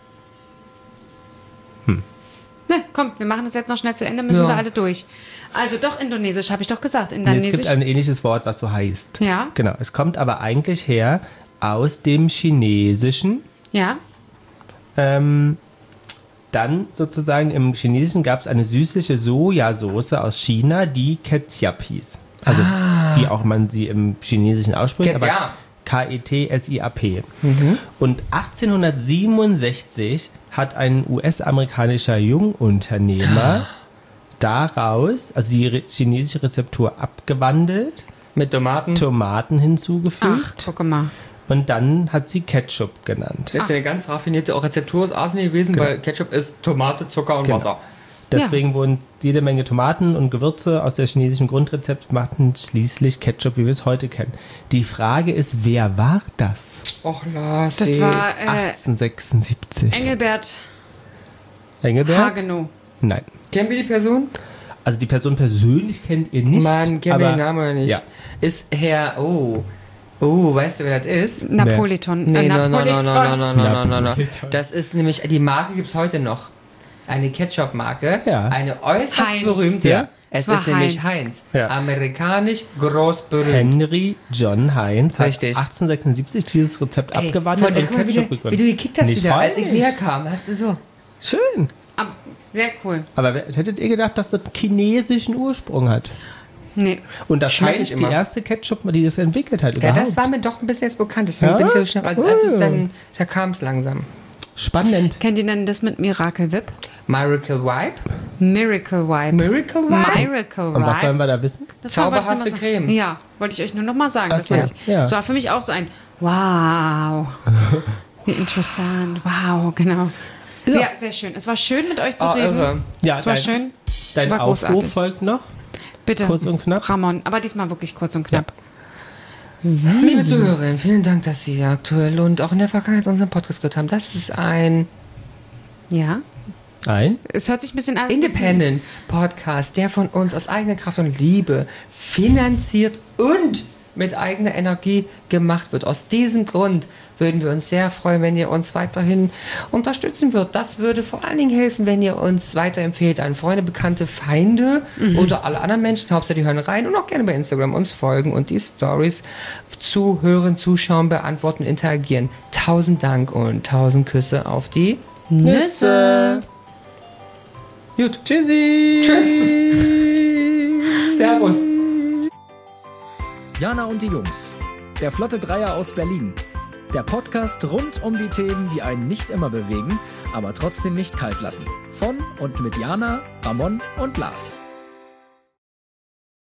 Hm. Ne, komm, wir machen das jetzt noch schnell zu Ende, müssen Ja. sie alle durch. Also doch Indonesisch, habe ich doch gesagt. Nee, es Indonesisch. gibt ein ähnliches Wort, was so heißt. Ja. Genau. Es kommt aber eigentlich her aus dem Chinesischen. ja. Ähm, dann sozusagen im Chinesischen gab es eine süßliche Sojasauce aus China, die Ketchup hieß. Also wie auch man sie im Chinesischen ausspricht, aber Ketchup. K E T S I A P. Und achtzehnhundertsiebenundsechzig hat ein U S-amerikanischer Jungunternehmer daraus, also die re- chinesische Rezeptur abgewandelt, Mit Tomaten. Tomaten Ach, hinzugefügt guck mal. und dann hat sie Ketchup genannt. Das ist ja eine ganz raffinierte auch Rezeptur aus Asien gewesen, Genau. weil Ketchup ist Tomate, Zucker und Genau. Wasser. Deswegen wurden jede Menge Tomaten und Gewürze aus der chinesischen Grundrezept machten schließlich Ketchup, wie wir es heute kennen. Die Frage ist, wer war das? Och, Lars. Das war äh, achtzehnhundertsechsundsiebzig. Engelbert Engelbert? Hagenow. Nein. Kennen wir die Person? Also die Person persönlich kennt ihr nicht. Mann, kennen wir aber- den Namen nicht. Ja. Ist Herr, oh, oh, weißt du, wer das ist? Napoliton. Nee, äh, no, no, no, Napoliton. no, no, no, no, no, no, no. Napoliton. Das ist nämlich, die Marke gibt es heute noch. Eine Ketchup-Marke. Ja. Eine äußerst Heinz. berühmte. Ja. Es Es war ist nämlich Heinz. Heinz. Ja. Amerikanisch, groß berühmt. Henry John Heinz hat Richtig. achtzehnhundertsechsundsiebzig dieses Rezept Ey, abgewandelt von der- und guck mal, wie, Ketchup du, gegründet. wie du gekickt hast Nicht wieder, als ich freudig. näher kam. Hast du so. Schön. Aber sehr cool. Aber wer- hättet ihr gedacht, dass das chinesischen Ursprung hat? Nee. Und das Schmeck Heinz ich die immer. erste Ketchup, die das entwickelt hat Ja, überhaupt. das war mir doch ein bisschen jetzt bekannt. Deswegen Ja? bin ich so schnell. Also, als es Oh. dann, da kam es langsam. Spannend. Kennt ihr denn das mit Miracle Whip? Miracle Wipe. Miracle Wipe. Miracle Wipe. Miracle Und was sollen Wipe. wir da wissen? Das war- wollte ich noch Zauberhafte mal Creme. sagen. Ja, wollte ich euch nur noch mal sagen. Ach Das, so, wollte ich, ja. das war für mich auch so ein Wow. Wie interessant. Wow, genau. Ja. Ja, sehr schön. Es war schön, mit euch zu Oh, reden. irre. Ja, Es war dein, schön. Dein war Aufruf großartig. folgt noch. Bitte. Kurz und knapp. Ramon, aber diesmal wirklich kurz und knapp. Liebe Zuhörerinnen, vielen Dank, dass Sie aktuell und auch in der Vergangenheit unseren Podcast gehört haben. Das ist ein Ja. Ein. Es hört sich ein bisschen an. Independent Podcast, der von uns aus eigener Kraft und Liebe finanziert und mit eigener Energie gemacht wird. Aus diesem Grund würden wir uns sehr freuen, wenn ihr uns weiterhin unterstützen würdet. Das würde vor allen Dingen helfen, wenn ihr uns weiterempfehlt an Freunde, Bekannte, Feinde oder alle anderen Menschen. Hauptsache, die hören rein und auch gerne bei Instagram uns folgen und die Stories zuhören, zuschauen, beantworten, interagieren. Tausend Dank und tausend Küsse auf die Nüsse. Gut. Tschüssi. Tschüss. Servus. Jana und die Jungs. Der Flotte Dreier aus Berlin. Der Podcast rund um die Themen, die einen nicht immer bewegen, aber trotzdem nicht kalt lassen. Von und mit Jana, Ramon und Lars.